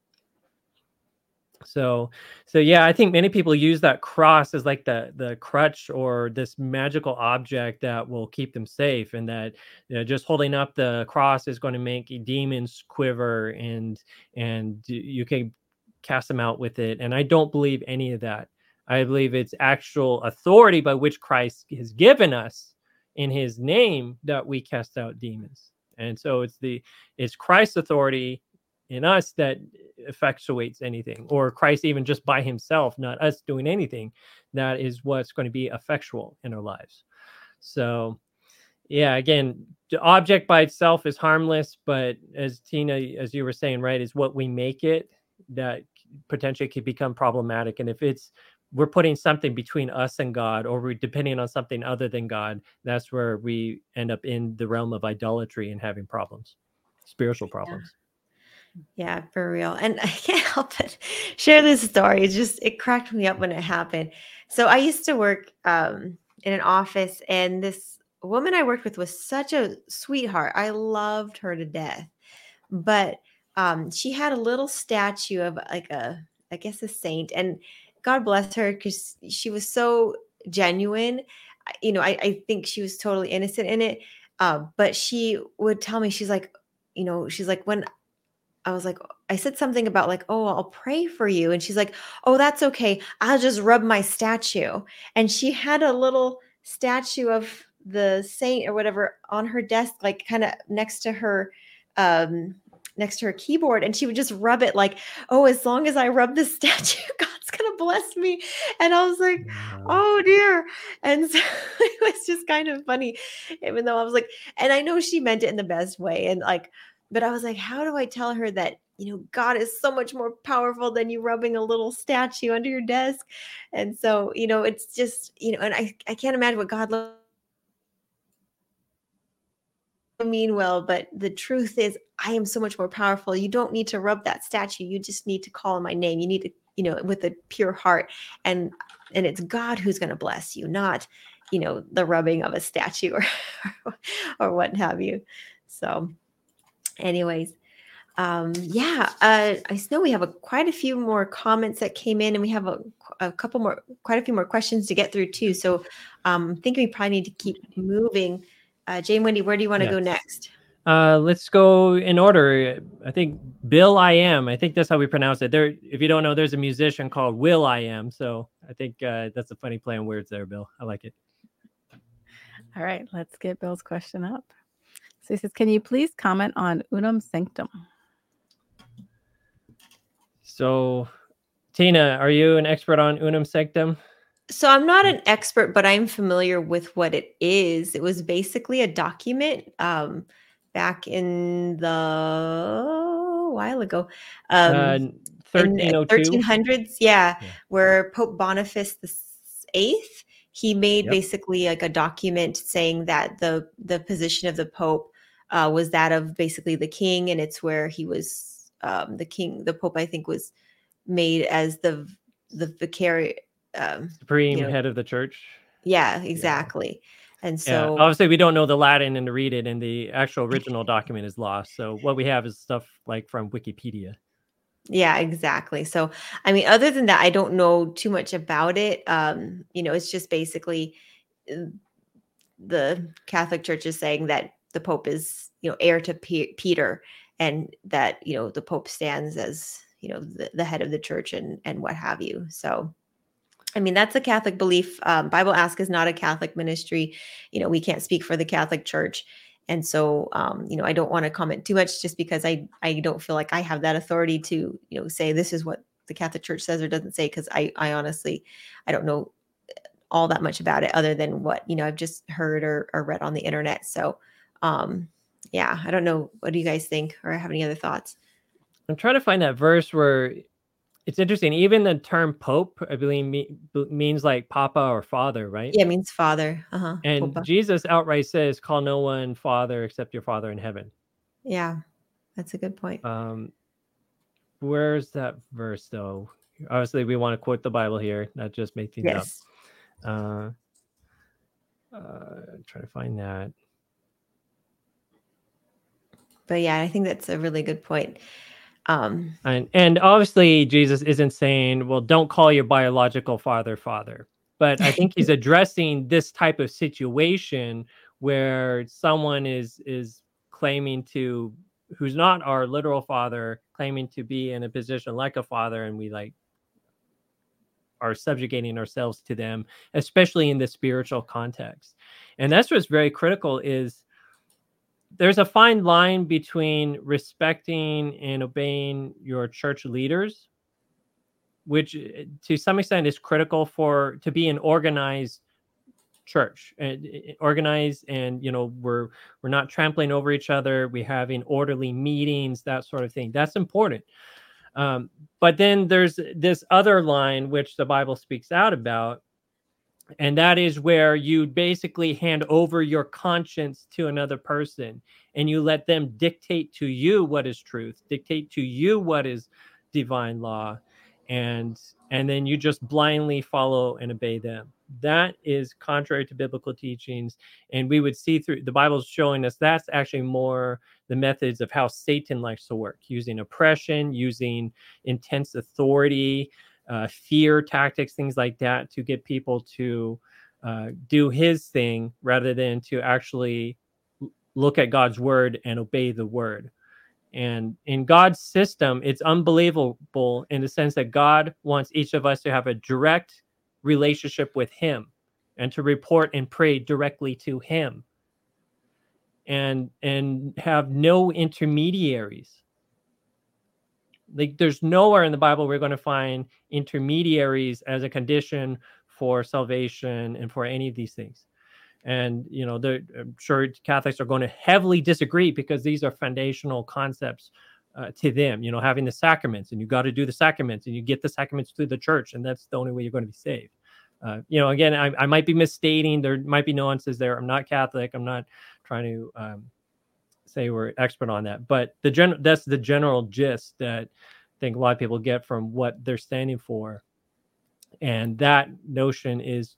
[SPEAKER 2] So yeah, I think many people use that cross as like the crutch or this magical object that will keep them safe, and that just holding up the cross is going to make demons quiver and you can cast them out with it. And I don't believe any of that. I believe it's actual authority by which Christ has given us in his name that we cast out demons. And so it's Christ's authority in us that effectuates anything, or Christ even just by himself, not us doing anything. That is what's going to be effectual in our lives. So yeah, again, the object by itself is harmless, but as Tina, as you were saying, right, is what we make it that potentially could become problematic. And if we're putting something between us and God, or we're depending on something other than God, that's where we end up in the realm of idolatry and having problems, spiritual problems.
[SPEAKER 1] Yeah, for real. And I can't help but share this story. It cracked me up when it happened. So I used to work in an office, and this woman I worked with was such a sweetheart. I loved her to death. But she had a little statue of like a saint, and God bless her because she was so genuine. I think she was totally innocent in it. But she would tell me, she's like, when I was like, I said something about like, oh, I'll pray for you. And she's like, oh, that's okay. I'll just rub my statue. And she had a little statue of the saint or whatever on her desk, like kind of next to her keyboard. And she would just rub it like, oh, as long as I rub this statue, God's going to bless me. And I was like, oh dear. And so it was just kind of funny, even though I was like, and I know she meant it in the best way. And like, but I was like, how do I tell her that, God is so much more powerful than you rubbing a little statue under your desk? And so, it's just, and I can't imagine what God mean well, but the truth is I am so much more powerful. You don't need to rub that statue. You just need to call on my name. You need to, with a pure heart, and it's God who's going to bless you, not, the rubbing of a statue or what have you. So anyways, I know we have quite a few more comments that came in, and we have quite a few more questions to get through too. So I think we probably need to keep moving. Jane, Wendy, where do you want to go next?
[SPEAKER 2] Let's go in order. I think Will.i.am. I think that's how we pronounce it. There, if you don't know, there's a musician called Will.i.am. So I think that's a funny play on words there, Bill. I like it.
[SPEAKER 3] All right, let's get Bill's question up. So he says, can you please comment on Unum Sanctum?
[SPEAKER 2] So, Tina, are you an expert on Unum Sanctum?
[SPEAKER 1] So I'm not an expert, but I'm familiar with what it is. It was basically a document back in the while ago,
[SPEAKER 2] 1302.
[SPEAKER 1] 1300s, where Pope Boniface VIII, he made basically like a document saying that the position of the Pope was that of basically the king, and it's where he was the king. The Pope, I think, was made as the vicarious.
[SPEAKER 2] Supreme head of the church.
[SPEAKER 1] Yeah, exactly. And so
[SPEAKER 2] obviously we don't know the Latin and to read it, and the actual original document is lost. So what we have is stuff like from Wikipedia. Yeah,
[SPEAKER 1] exactly. So, I mean, other than that, I don't know too much about it. It's just basically the Catholic Church is saying that the Pope is, heir to Peter, and that, the Pope stands as, the head of the church and what have you. So, I mean, that's a Catholic belief. Bible Ask is not a Catholic ministry. We can't speak for the Catholic Church. And so, I don't want to comment too much just because I don't feel like I have that authority to, say this is what the Catholic Church says or doesn't say, because I honestly, I don't know all that much about it other than what, I've just heard or read on the internet. So, yeah, I don't know. What do you guys think or have any other thoughts?
[SPEAKER 2] I'm trying to find that verse where it's interesting. Even the term Pope, I believe, means like Papa or Father, right?
[SPEAKER 1] Yeah, it means father.
[SPEAKER 2] And
[SPEAKER 1] Popa.
[SPEAKER 2] Jesus outright says, "Call no one Father except your Father in heaven."
[SPEAKER 1] Yeah, that's a good point.
[SPEAKER 2] Where's that verse though? Obviously, we want to quote the Bible here, not just make things
[SPEAKER 1] Yes.
[SPEAKER 2] up. Try to find that.
[SPEAKER 1] But yeah, I think that's a really good point.
[SPEAKER 2] And obviously Jesus isn't saying, well, don't call your biological father, but I think he's addressing this type of situation where someone is claiming to, who's not our literal father, claiming to be in a position like a father, and we like are subjugating ourselves to them, especially in the spiritual context. And that's what's very critical is there's a fine line between respecting and obeying your church leaders, which to some extent is critical to be an organized church and organized, and we're not trampling over each other, we're having orderly meetings, that sort of thing. That's important. But then there's this other line which the Bible speaks out about, and that is where you basically hand over your conscience to another person and you let them dictate to you what is truth, dictate to you what is divine law, and then you just blindly follow and obey them. That is contrary to biblical teachings. And we would see through the Bible's showing us that's actually more the methods of how Satan likes to work, using oppression, using intense authority, fear tactics, things like that, to get people to do his thing rather than to actually look at God's word and obey the word. And in God's system, it's unbelievable in the sense that God wants each of us to have a direct relationship with him and to report and pray directly to him and have no intermediaries. Like there's nowhere in the Bible we're going to find intermediaries as a condition for salvation and for any of these things. And, I'm sure Catholics are going to heavily disagree because these are foundational concepts to them, having the sacraments, and you got to do the sacraments, and you get the sacraments through the church, and that's the only way you're going to be saved. Again, I might be misstating. There might be nuances there. I'm not Catholic. I'm not trying to say we're expert on that, but that's the general gist that I think a lot of people get from what they're standing for. And that notion is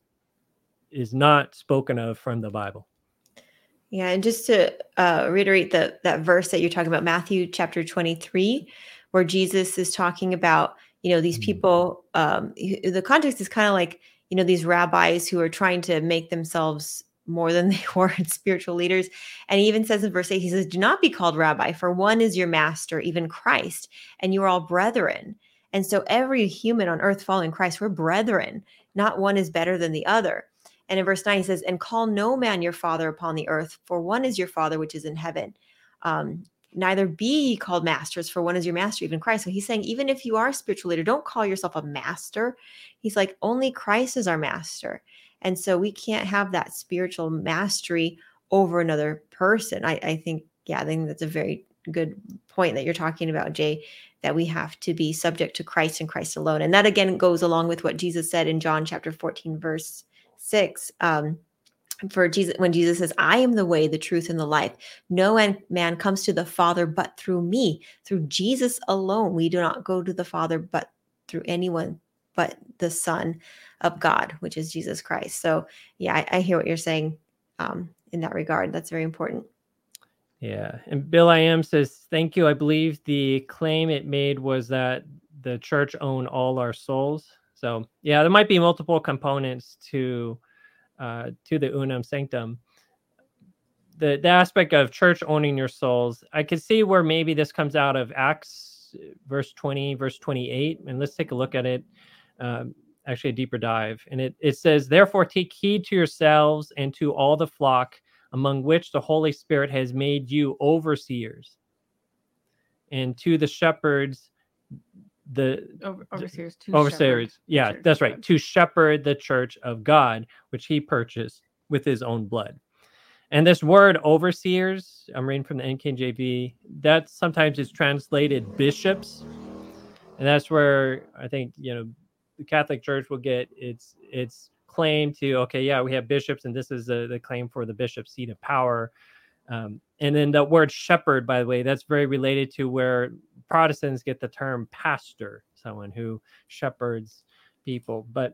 [SPEAKER 2] not spoken of from the Bible.
[SPEAKER 1] Yeah, and just to reiterate that verse that you're talking about, Matthew chapter 23, where Jesus is talking about, these people, the context is kind of like, these rabbis who are trying to make themselves more than they were in spiritual leaders. And he even says in verse 8, he says, do not be called rabbi, for one is your master, even Christ, and you are all brethren. And so every human on earth following Christ, we're brethren. Not one is better than the other. And in verse 9, he says, and call no man your father upon the earth, for one is your Father which is in heaven. Neither be ye called masters, for one is your master, even Christ. So he's saying, even if you are a spiritual leader, don't call yourself a master. He's like, only Christ is our master. And so we can't have that spiritual mastery over another person. I think that's a very good point that you're talking about, Jay, that we have to be subject to Christ and Christ alone. And that again goes along with what Jesus said in John chapter 14, verse 6. For Jesus, when Jesus says, I am the way, the truth, and the life. No man comes to the Father but through me. Through Jesus alone, we do not go to the Father but through anyone but the Son of God, which is Jesus Christ. So yeah, I hear what you're saying in that regard. That's very important.
[SPEAKER 2] Yeah. And Bill I Am says, thank you. I believe the claim it made was that the church owned all our souls. So yeah, there might be multiple components to the Unam Sanctum. The aspect of church owning your souls, I could see where maybe this comes out of Acts verse 20, verse 28. And let's take a look at it. Actually a deeper dive. And it says, therefore take heed to yourselves and to all the flock among which the Holy Spirit has made you overseers. And to the shepherds,
[SPEAKER 3] overseers,
[SPEAKER 2] yeah, that's right, to shepherd the church of God, which he purchased with his own blood. And this word overseers, I'm reading from the NKJV, that sometimes is translated bishops. And that's where I think, the Catholic Church will get its claim to, okay, yeah, we have bishops, and this is the claim for the bishop's seat of power. And then the word shepherd, by the way, that's very related to where Protestants get the term pastor, someone who shepherds people. But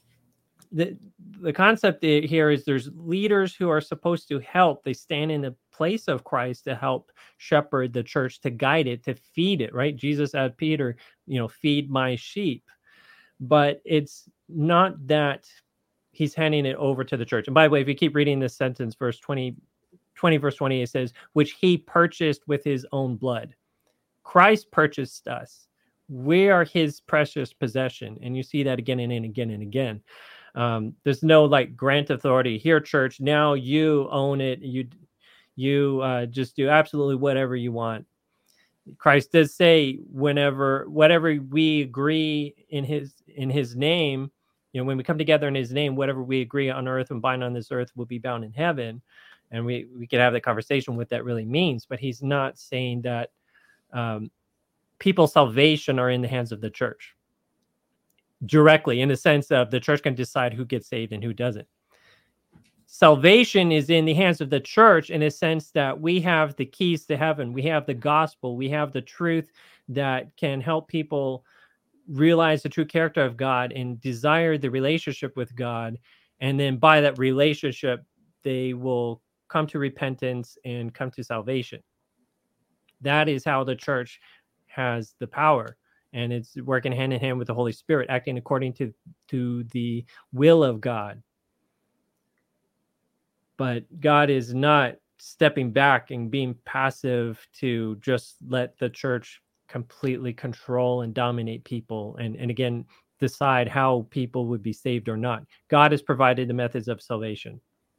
[SPEAKER 2] the concept here is there's leaders who are supposed to help. They stand in the place of Christ to help shepherd the church, to guide it, to feed it, right? Jesus asked Peter, feed my sheep. But it's not that he's handing it over to the church. And by the way, if you keep reading this sentence, verse 20, verse 20, it says, which he purchased with his own blood. Christ purchased us. We are his precious possession. And you see that again and again and again. There's no grant authority here, church. Now you own it. You just do absolutely whatever you want. Christ does say, whatever we agree in his name, when we come together in his name, whatever we agree on earth and bind on this earth will be bound in heaven. And we could have that conversation what that really means. But he's not saying that people's salvation are in the hands of the church directly, in the sense of the church can decide who gets saved and who doesn't. Salvation is in the hands of the church in a sense that we have the keys to heaven. We have the gospel. We have the truth that can help people realize the true character of God and desire the relationship with God. And then by that relationship, they will come to repentance and come to salvation. That is how the church has the power. And it's working hand in hand with the Holy Spirit, acting according to the will of God. But God is not stepping back and being passive to just let the church completely control and dominate people and again, decide how people would be saved or not. God has provided the methods of salvation.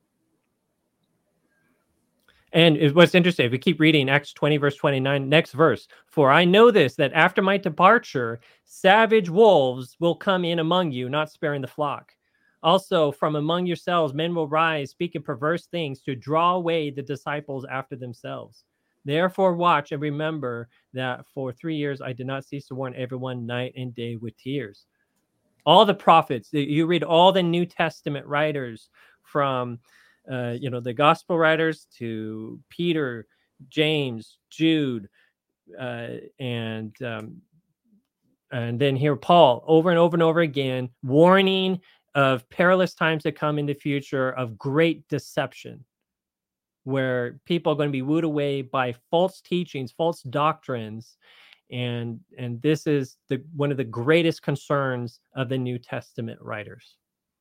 [SPEAKER 2] And what's interesting, if we keep reading Acts 20, verse 29, next verse, for I know this, that after my departure, savage wolves will come in among you, not sparing the flock. Also, from among yourselves, men will rise, speaking perverse things to draw away the disciples after themselves. Therefore, watch and remember that for 3 years I did not cease to warn everyone night and day with tears. All the prophets, you read all the New Testament writers from, the gospel writers to Peter, James, Jude, and then here Paul, over and over and over again, warning of perilous times to come in the future, of great deception, where people are going to be wooed away by false teachings, false doctrines. And this is one of the greatest concerns of the New Testament writers.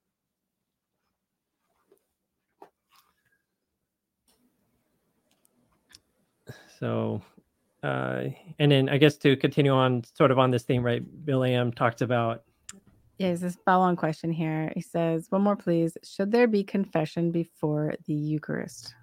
[SPEAKER 2] So, and then I guess to continue on sort of on this theme, right? Bill Am talked about.
[SPEAKER 3] Yeah, there's this follow-on question here. He says, one more, please. Should there be confession before the Eucharist?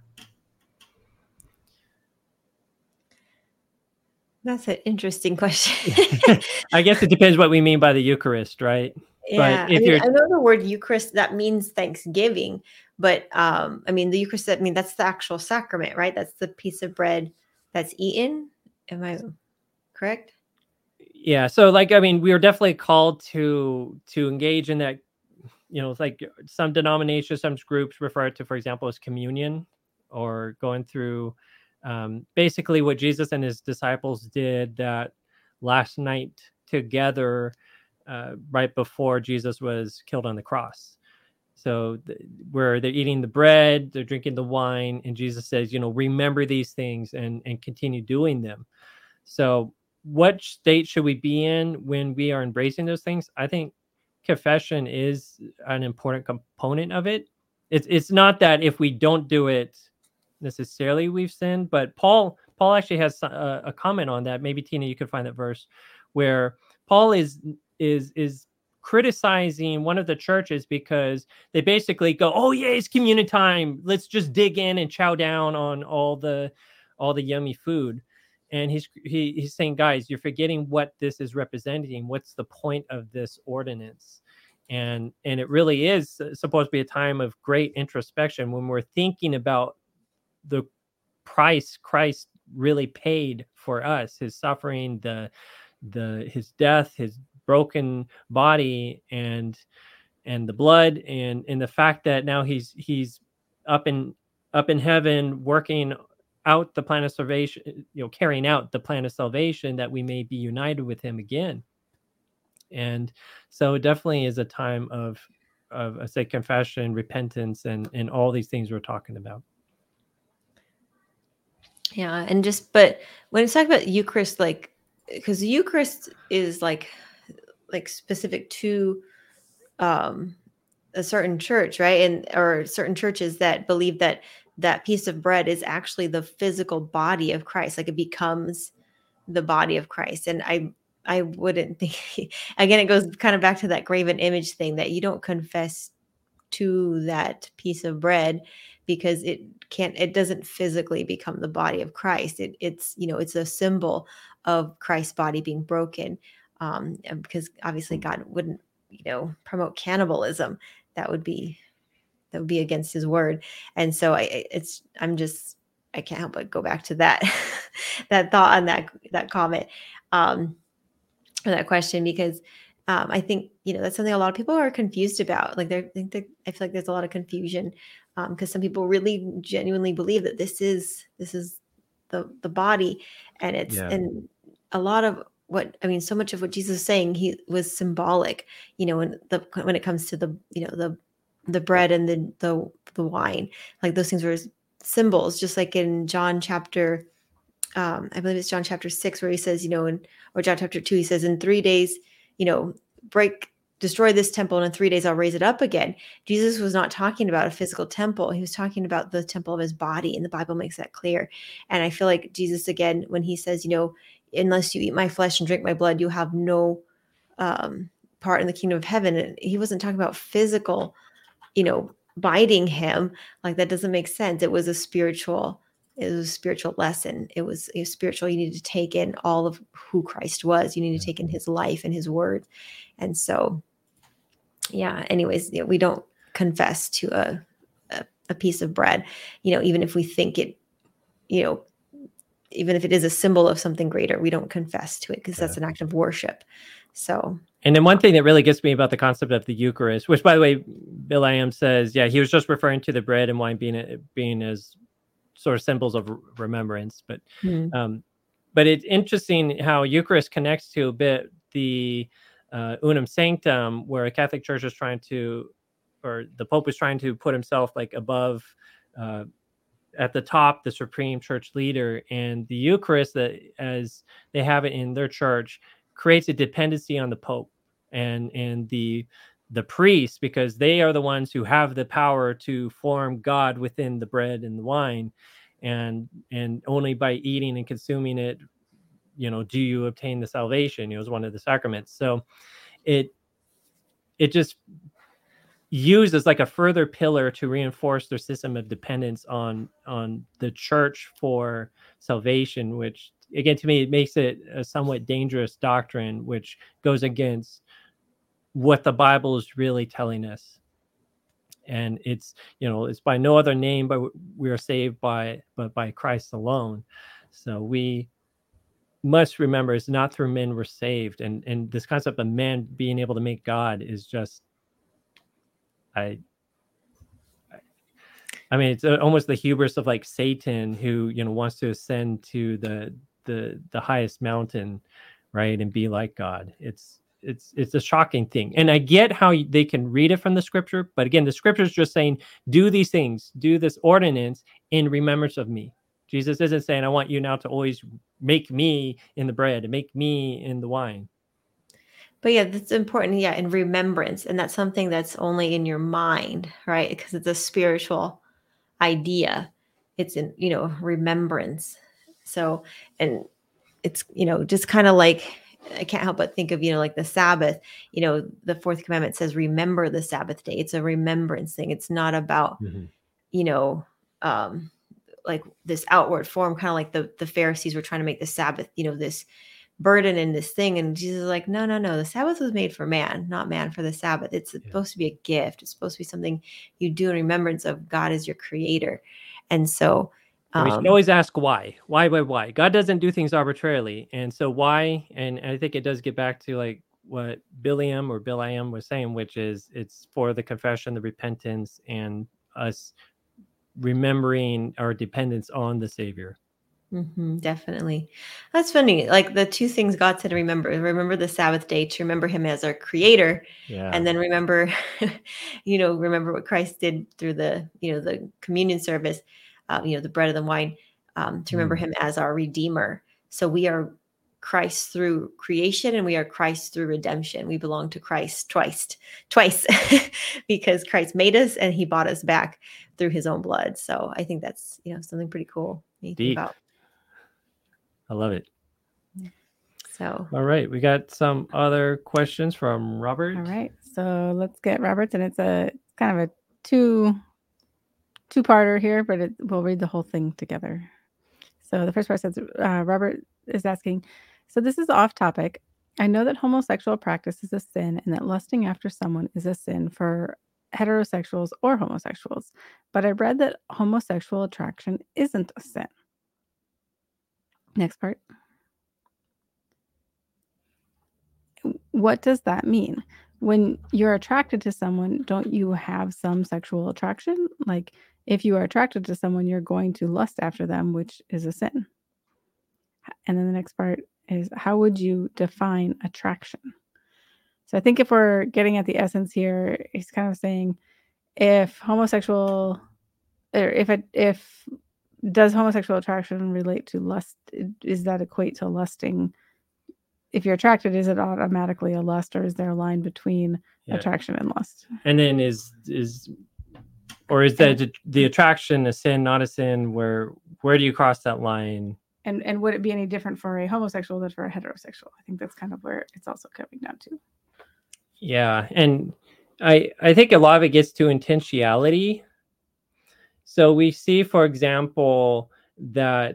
[SPEAKER 1] That's an interesting question.
[SPEAKER 2] I guess it depends what we mean by the Eucharist, right?
[SPEAKER 1] Yeah, but I know the word Eucharist, that means Thanksgiving, but the Eucharist, that's the actual sacrament, right? That's the piece of bread that's eaten. Am I correct?
[SPEAKER 2] Yeah. So we are definitely called to engage in that, some denominations, some groups refer to, for example, as communion, or going through basically what Jesus and his disciples did that last night together, right before Jesus was killed on the cross. So where they're eating the bread, they're drinking the wine, and Jesus says, remember these things and continue doing them. So what state should we be in when we are embracing those things? I think confession is an important component of it. It's not that if we don't do it necessarily we've sinned, but Paul actually has a comment on that. Maybe Tina, you could find that verse where Paul is criticizing one of the churches because they basically go, "Oh yeah, it's communion time. Let's just dig in and chow down on all the yummy food." And he's saying, "Guys, you're forgetting what this is representing. What's the point of this ordinance?" And it really is supposed to be a time of great introspection when we're thinking about the price Christ really paid for us, his suffering, his death, his broken body, and the blood, and the fact that now he's up in heaven working out the plan of salvation, carrying out the plan of salvation, that we may be united with him again. And so it definitely is a time of I say confession, repentance, and all these things we're talking about.
[SPEAKER 1] Yeah, and but when it's talking about Eucharist, like, because the Eucharist is like specific to a certain church, right? And or certain churches that believe that that piece of bread is actually the physical body of Christ, like it becomes the body of Christ. And I wouldn't think, again, it goes kind of back to that graven image thing, that you don't confess to that piece of bread because it doesn't physically become the body of Christ. It's it's a symbol of Christ's body being broken. And because obviously God wouldn't, promote cannibalism. That would be against his word. And so I can't help but go back to that, that thought on that comment, or that question, because I think, that's something a lot of people are confused about. Like I feel like there's a lot of confusion because some people really genuinely believe that this is the body, and and a lot of so much of what Jesus is saying, he was symbolic, when it comes to the bread and the wine, like those things were symbols, just like in John chapter, I believe it's John chapter 6, where he says, or John chapter 2, he says, in 3 days, destroy this temple, and in 3 days I'll raise it up again. Jesus was not talking about a physical temple. He was talking about the temple of his body, and the Bible makes that clear. And I feel like Jesus, again, when he says, unless you eat my flesh and drink my blood, you have no part in the kingdom of heaven. And he wasn't talking about physical, biting him. Like, that doesn't make sense. It was a spiritual lesson. It was spiritual. You need to take in all of who Christ was. You need to take in his life and his word. And so, yeah, anyways, we don't confess to a piece of bread, even if we think it, even if it is a symbol of something greater, we don't confess to it because that's an act of worship. So,
[SPEAKER 2] and then one thing that really gets me about the concept of the Eucharist, which, by the way, Bill Am says, he was just referring to the bread and wine being as sort of symbols of remembrance. But but it's interesting how Eucharist connects to a bit the Unum Sanctum, where a Catholic Church is trying to, or the Pope is trying to put himself like above, at the top, the supreme church leader. And the Eucharist, that as they have it in their church, creates a dependency on the Pope and the priests, because they are the ones who have the power to form God within the bread and the wine, and only by eating and consuming it, do you obtain the salvation. It was one of the sacraments. So it just used as like a further pillar to reinforce their system of dependence on the church for salvation, which, again, to me, it makes it a somewhat dangerous doctrine, which goes against what the Bible is really telling us. And it's, it's by no other name, but we are saved but by Christ alone. So we must remember it's not through men we're saved. And this concept of man being able to make God is just, I mean, it's almost the hubris of like Satan, who, wants to ascend to the highest mountain, right, and be like God. It's a shocking thing. And I get how they can read it from the scripture, but again, the scripture is just saying, do these things, do this ordinance in remembrance of me. Jesus isn't saying, I want you now to always make me in the bread and make me in the wine.
[SPEAKER 1] But yeah, that's important. Yeah, in remembrance. And that's something that's only in your mind, right? Because it's a spiritual idea. It's in, remembrance. So, and it's, just kind of like, I can't help but think of, like the Sabbath. The fourth commandment says, remember the Sabbath day. It's a remembrance thing. It's not about, you know, like this outward form, kind of like the Pharisees were trying to make the Sabbath, this burden in this thing. And Jesus is like, no, the Sabbath was made for man, not man for the Sabbath. It's supposed to be a gift. It's supposed to be something you do in remembrance of God as your creator. And so
[SPEAKER 2] we should always ask why. God doesn't do things arbitrarily. And so why? And I think it does get back to like what Biliam was saying, which is it's for the confession, the repentance, and us remembering our dependence on the Savior.
[SPEAKER 1] Definitely. That's funny. Like the two things God said to remember the Sabbath day, to remember him as our creator.
[SPEAKER 2] Yeah.
[SPEAKER 1] And then remember what Christ did through the communion service, the bread and the wine, to remember him as our redeemer. So we are Christ through creation and we are Christ through redemption. We belong to Christ twice because Christ made us and he bought us back through his own blood. So I think that's, something pretty cool to think about.
[SPEAKER 2] I love it.
[SPEAKER 1] So,
[SPEAKER 2] all right, we got some other questions from Robert.
[SPEAKER 3] All right, so let's get Robert's, and it's kind of a two-parter here, but we'll read the whole thing together. So the first part says, Robert is asking, so this is off topic. I know that homosexual practice is a sin and that lusting after someone is a sin for heterosexuals or homosexuals, but I read that homosexual attraction isn't a sin. Next part. What does that mean? When you're attracted to someone, don't you have some sexual attraction? Like if you are attracted to someone, you're going to lust after them, which is a sin. And then the next part is, how would you define attraction? So I think if we're getting at the essence here, he's kind of saying if homosexual does homosexual attraction relate to lust? Is that equate to lusting? If you're attracted, is it automatically a lust, or is there a line between attraction and lust?
[SPEAKER 2] And then is that the attraction a sin, not a sin? Where do you cross that line?
[SPEAKER 3] And would it be any different for a homosexual than for a heterosexual? I think that's kind of where it's also coming down to.
[SPEAKER 2] Yeah, and I think a lot of it gets to intentionality. So we see, for example, that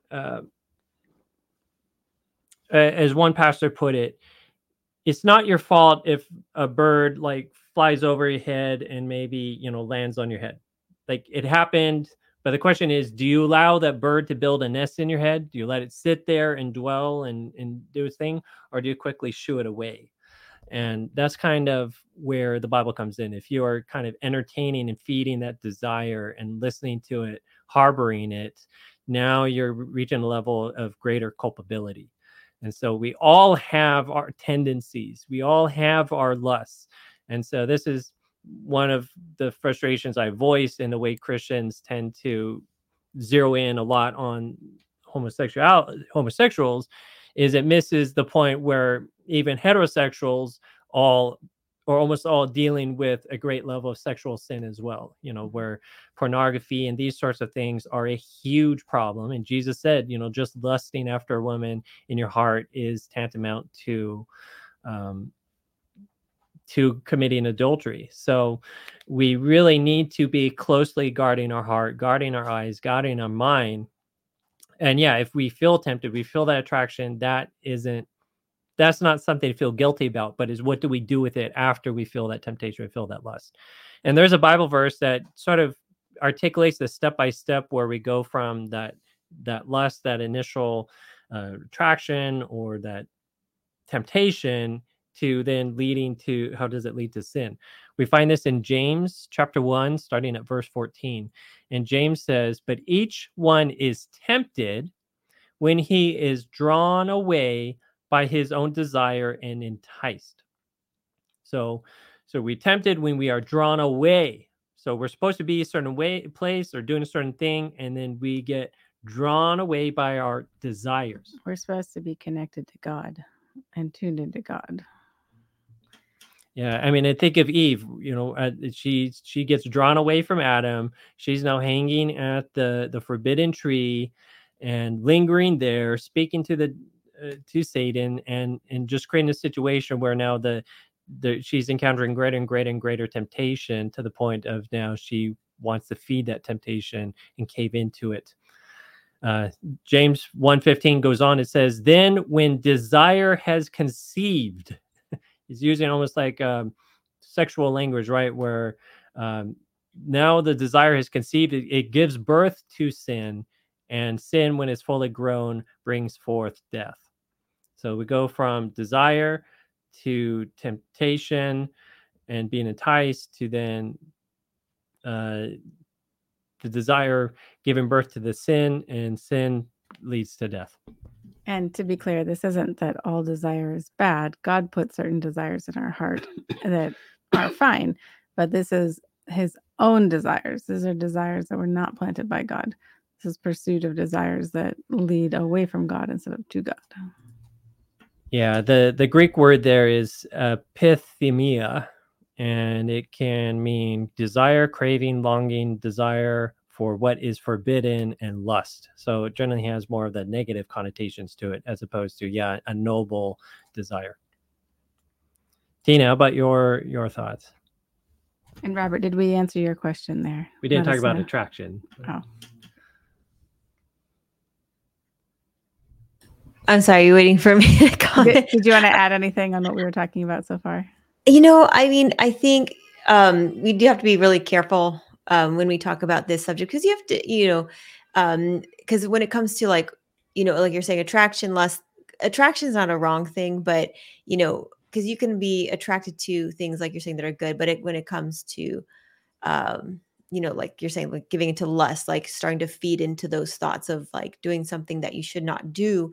[SPEAKER 2] as one pastor put it, it's not your fault if a bird like flies over your head and maybe, lands on your head. Like it happened. But the question is, do you allow that bird to build a nest in your head? Do you let it sit there and dwell and do its thing? Or do you quickly shoo it away? And that's kind of where the Bible comes in. If you are kind of entertaining and feeding that desire and listening to it, harboring it, now you're reaching a level of greater culpability. And so we all have our tendencies. We all have our lusts. And so this is one of the frustrations I voice in the way Christians tend to zero in a lot on homosexuals, is it misses the point where even heterosexuals almost all dealing with a great level of sexual sin as well, where pornography and these sorts of things are a huge problem. And Jesus said, just lusting after a woman in your heart is tantamount to committing adultery. So we really need to be closely guarding our heart, guarding our eyes, guarding our mind. And yeah, if we feel tempted, we feel that attraction, that's not something to feel guilty about, but is what do we do with it after we feel that temptation, we feel that lust? And there's a Bible verse that sort of articulates the step-by-step where we go from that lust, that initial attraction or that temptation, to then leading to how does it lead to sin. We find this in James chapter 1, starting at verse 14. And James says, but each one is tempted when he is drawn away by his own desire and enticed. So we're tempted when we are drawn away. So we're supposed to be a certain place or doing a certain thing, and then we get drawn away by our desires.
[SPEAKER 3] We're supposed to be connected to God and tuned into God.
[SPEAKER 2] Yeah, I mean, I think of Eve. She gets drawn away from Adam. She's now hanging at the forbidden tree and lingering there, speaking to the to Satan, and just creating a situation where now she's encountering greater and greater and greater temptation, to the point of now she wants to feed that temptation and cave into it. James 1:15 goes on. It says, "Then when desire has conceived," he's using almost like sexual language, right? Where now the desire has conceived, it gives birth to sin, and sin, when it's fully grown, brings forth death. So we go from desire to temptation and being enticed, to then the desire giving birth to the sin, and sin leads to death.
[SPEAKER 3] And to be clear, this isn't that all desire is bad. God put certain desires in our heart that are fine, but this is his own desires. These are desires that were not planted by God. This is pursuit of desires that lead away from God instead of to God.
[SPEAKER 2] Yeah, the Greek word there is pithemia, and it can mean desire, craving, longing, desire for what is forbidden, and lust. So it generally has more of the negative connotations to it, as opposed to, a noble desire. Tina, how about your thoughts?
[SPEAKER 3] And Robert, did we answer your question there?
[SPEAKER 2] We didn't talk about attraction.
[SPEAKER 3] Oh.
[SPEAKER 1] I'm sorry, you're waiting for me to comment.
[SPEAKER 3] Did you want to add anything on what we were talking about so far?
[SPEAKER 1] I think we do have to be really careful when we talk about this subject, because you have to, because when it comes to like you're saying attraction, lust, attraction is not a wrong thing, but because you can be attracted to things like you're saying that are good, but when it comes to like you're saying, like giving into lust, like starting to feed into those thoughts of like doing something that you should not do.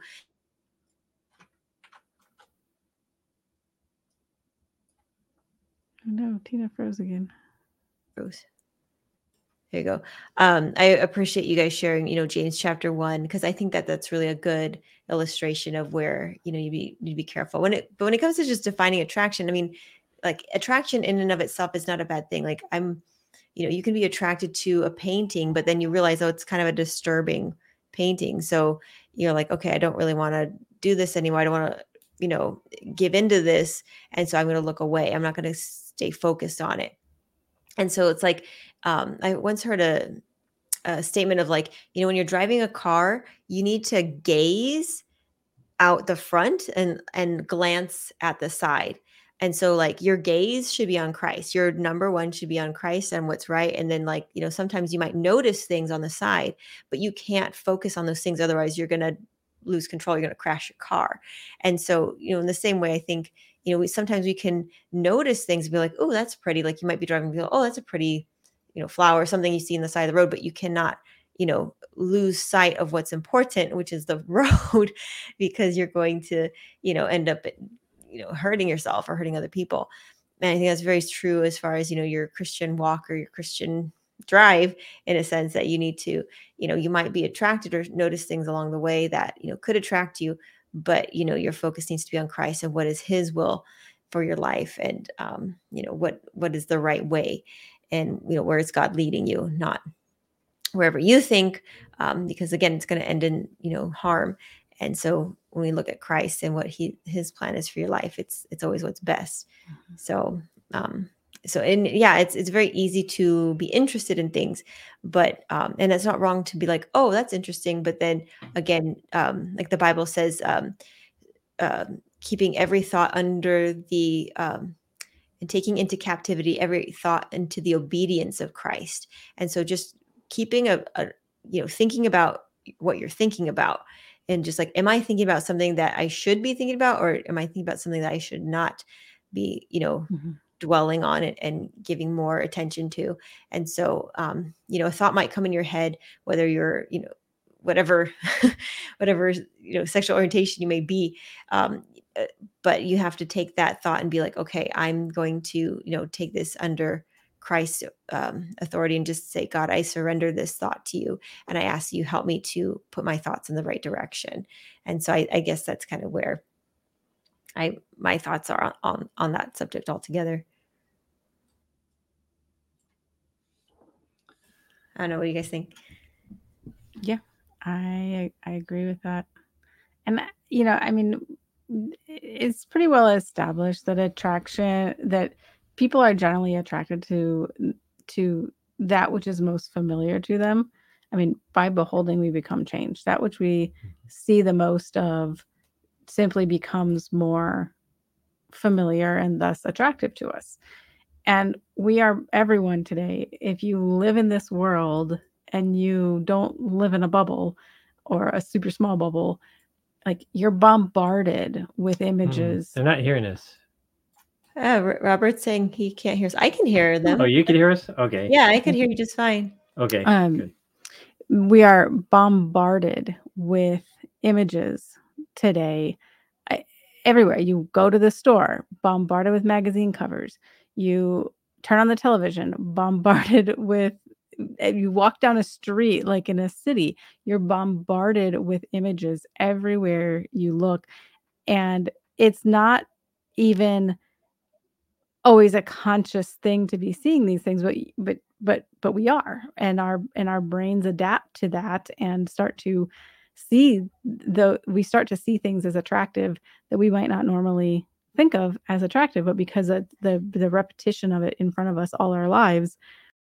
[SPEAKER 3] Oh no, Tina froze again.
[SPEAKER 1] Froze. There you go. I appreciate you guys sharing, James chapter 1, because I think that that's really a good illustration of where, you need to be careful but when it comes to just defining attraction, I mean, like attraction in and of itself is not a bad thing. Like you can be attracted to a painting, but then you realize, oh, it's kind of a disturbing painting. So you're like, okay, I don't really want to do this anymore. I don't want to, give into this. And so I'm going to look away. I'm not going to stay focused on it. And so it's like, I once heard a statement of like, when you're driving a car, you need to gaze out the front and glance at the side. And so like your gaze should be on Christ. Your number one should be on Christ and what's right. And then like, sometimes you might notice things on the side, but you can't focus on those things. Otherwise you're going to lose control. You're going to crash your car. And so, in the same way, I think, sometimes we can notice things and be like, oh, that's pretty. Like you might be driving and go, oh, that's a pretty, flower or something you see in the side of the road, but you cannot, lose sight of what's important, which is the road, because you're going to, end up, hurting yourself or hurting other people. And I think that's very true as far as, your Christian walk or your Christian drive, in a sense that you need to, you might be attracted or notice things along the way that, could attract you, but, your focus needs to be on Christ and what is his will for your life. And, what is the right way, and, where is God leading you, not wherever you think, because again, it's going to end in, harm. And so when we look at Christ and what his plan is for your life, it's always what's best. So, it's very easy to be interested in things, but, and it's not wrong to be like, oh, that's interesting. But then again, like the Bible says, keeping every thought under the, and taking into captivity every thought into the obedience of Christ. And so just keeping thinking about what you're thinking about, and just like, am I thinking about something that I should be thinking about, or am I thinking about something that I should not be, dwelling on it and giving more attention to? And so, a thought might come in your head, whether you're, whatever, sexual orientation you may be, but you have to take that thought and be like, okay, I'm going to, take this under Christ's authority, and just say, God, I surrender this thought to you, and I ask you help me to put my thoughts in the right direction. And so I guess that's kind of where my thoughts are on that subject altogether. I don't know, what do you guys think?
[SPEAKER 3] Yeah, I agree with that. And, I mean, it's pretty well established that people are generally attracted to that which is most familiar to them. I mean, by beholding, we become changed. That which we see the most of simply becomes more familiar and thus attractive to us. And everyone today, if you live in this world and you don't live in a bubble or a super small bubble, like you're bombarded with images.
[SPEAKER 2] They're not hearing us.
[SPEAKER 1] Robert's saying he can't hear us. I can hear them.
[SPEAKER 2] Oh, you can hear us? Okay.
[SPEAKER 1] Yeah, I could hear you just fine.
[SPEAKER 2] Okay. Good.
[SPEAKER 3] We are bombarded with images today. Everywhere you go to the store, bombarded with magazine covers. You turn on the television, bombarded with. You walk down a street, like in a city, you're bombarded with images everywhere you look, and it's not even always a conscious thing to be seeing these things, but we are, and our brains adapt to that and start to see things as attractive that we might not normally think of as attractive, but because of the repetition of it in front of us all our lives.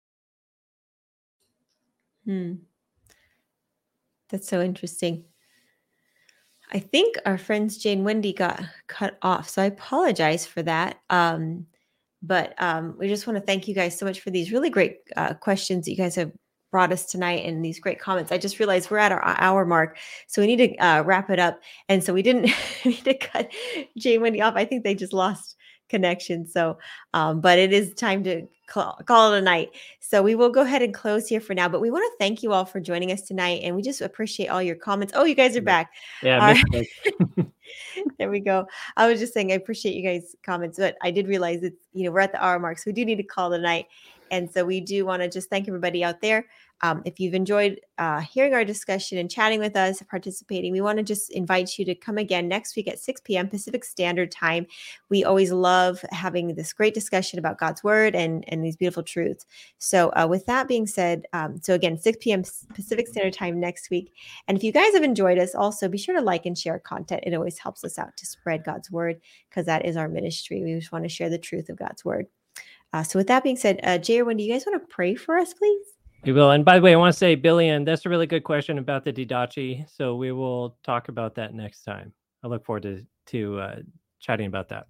[SPEAKER 1] That's so interesting. I think our friends Jane Wendy got cut off, so I apologize for that. But we just want to thank you guys so much for these really great questions that you guys have brought us tonight and these great comments. I just realized we're at our hour mark, so we need to wrap it up. And so we didn't need to cut Jane Wendy off. I think they just lost connection. So, but it is time to call it a night. So we will go ahead and close here for now. But we want to thank you all for joining us tonight, and we just appreciate all your comments. Oh, you guys are back.
[SPEAKER 2] Yeah.
[SPEAKER 1] There we go. I was just saying I appreciate you guys' comments, but I did realize that we're at the hour mark, so we do need to call the night. And so we do want to just thank everybody out there. If you've enjoyed hearing our discussion and chatting with us, participating, we want to just invite you to come again next week at 6 p.m. Pacific Standard Time. We always love having this great discussion about God's Word and these beautiful truths. So with that being said, so again, 6 p.m. Pacific Standard Time next week. And if you guys have enjoyed us, also be sure to like and share content. It always helps us out to spread God's Word, because that is our ministry. We just want to share the truth of God's Word. So with that being said, Jay or Wendy, you guys want to pray for us, please?
[SPEAKER 2] We will. And by the way, I want to say, Billy, and that's a really good question about the Didache. So we will talk about that next time. I look forward to chatting about that.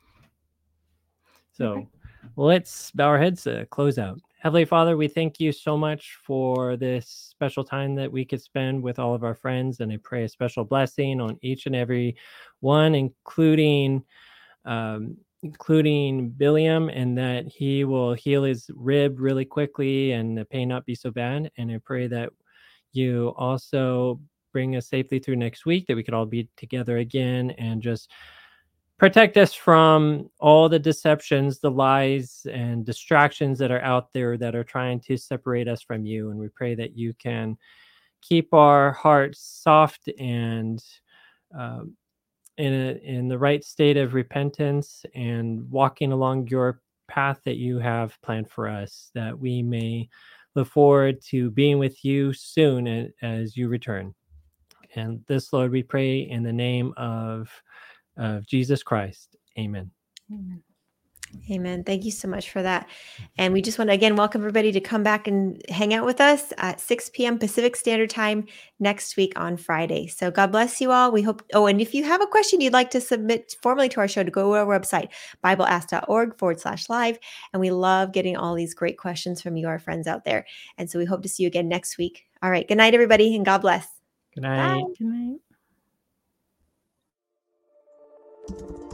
[SPEAKER 2] So let's bow our heads to close out. Heavenly Father, we thank you so much for this special time that we could spend with all of our friends. And I pray a special blessing on each and every one, including Billiam, and that he will heal his rib really quickly and the pain not be so bad. And I pray that you also bring us safely through next week, that we could all be together again, and just protect us from all the deceptions, the lies and distractions that are out there that are trying to separate us from you. And we pray that you can keep our hearts soft and in the right state of repentance and walking along your path that you have planned for us, that we may look forward to being with you soon as you return. And this, Lord, we pray in the name of Jesus Christ. Amen.
[SPEAKER 3] Amen.
[SPEAKER 1] Amen. Thank you so much for that. And we just want to again welcome everybody to come back and hang out with us at 6 p.m. Pacific Standard Time next week on Friday. So God bless you all. We hope. Oh, and if you have a question you'd like to submit formally to our show, to go to our website, BibleAsk.org/live. And we love getting all these great questions from you, our friends out there. And so we hope to see you again next week. All right. Good night, everybody, and God bless.
[SPEAKER 2] Good night.
[SPEAKER 3] Bye. Good night.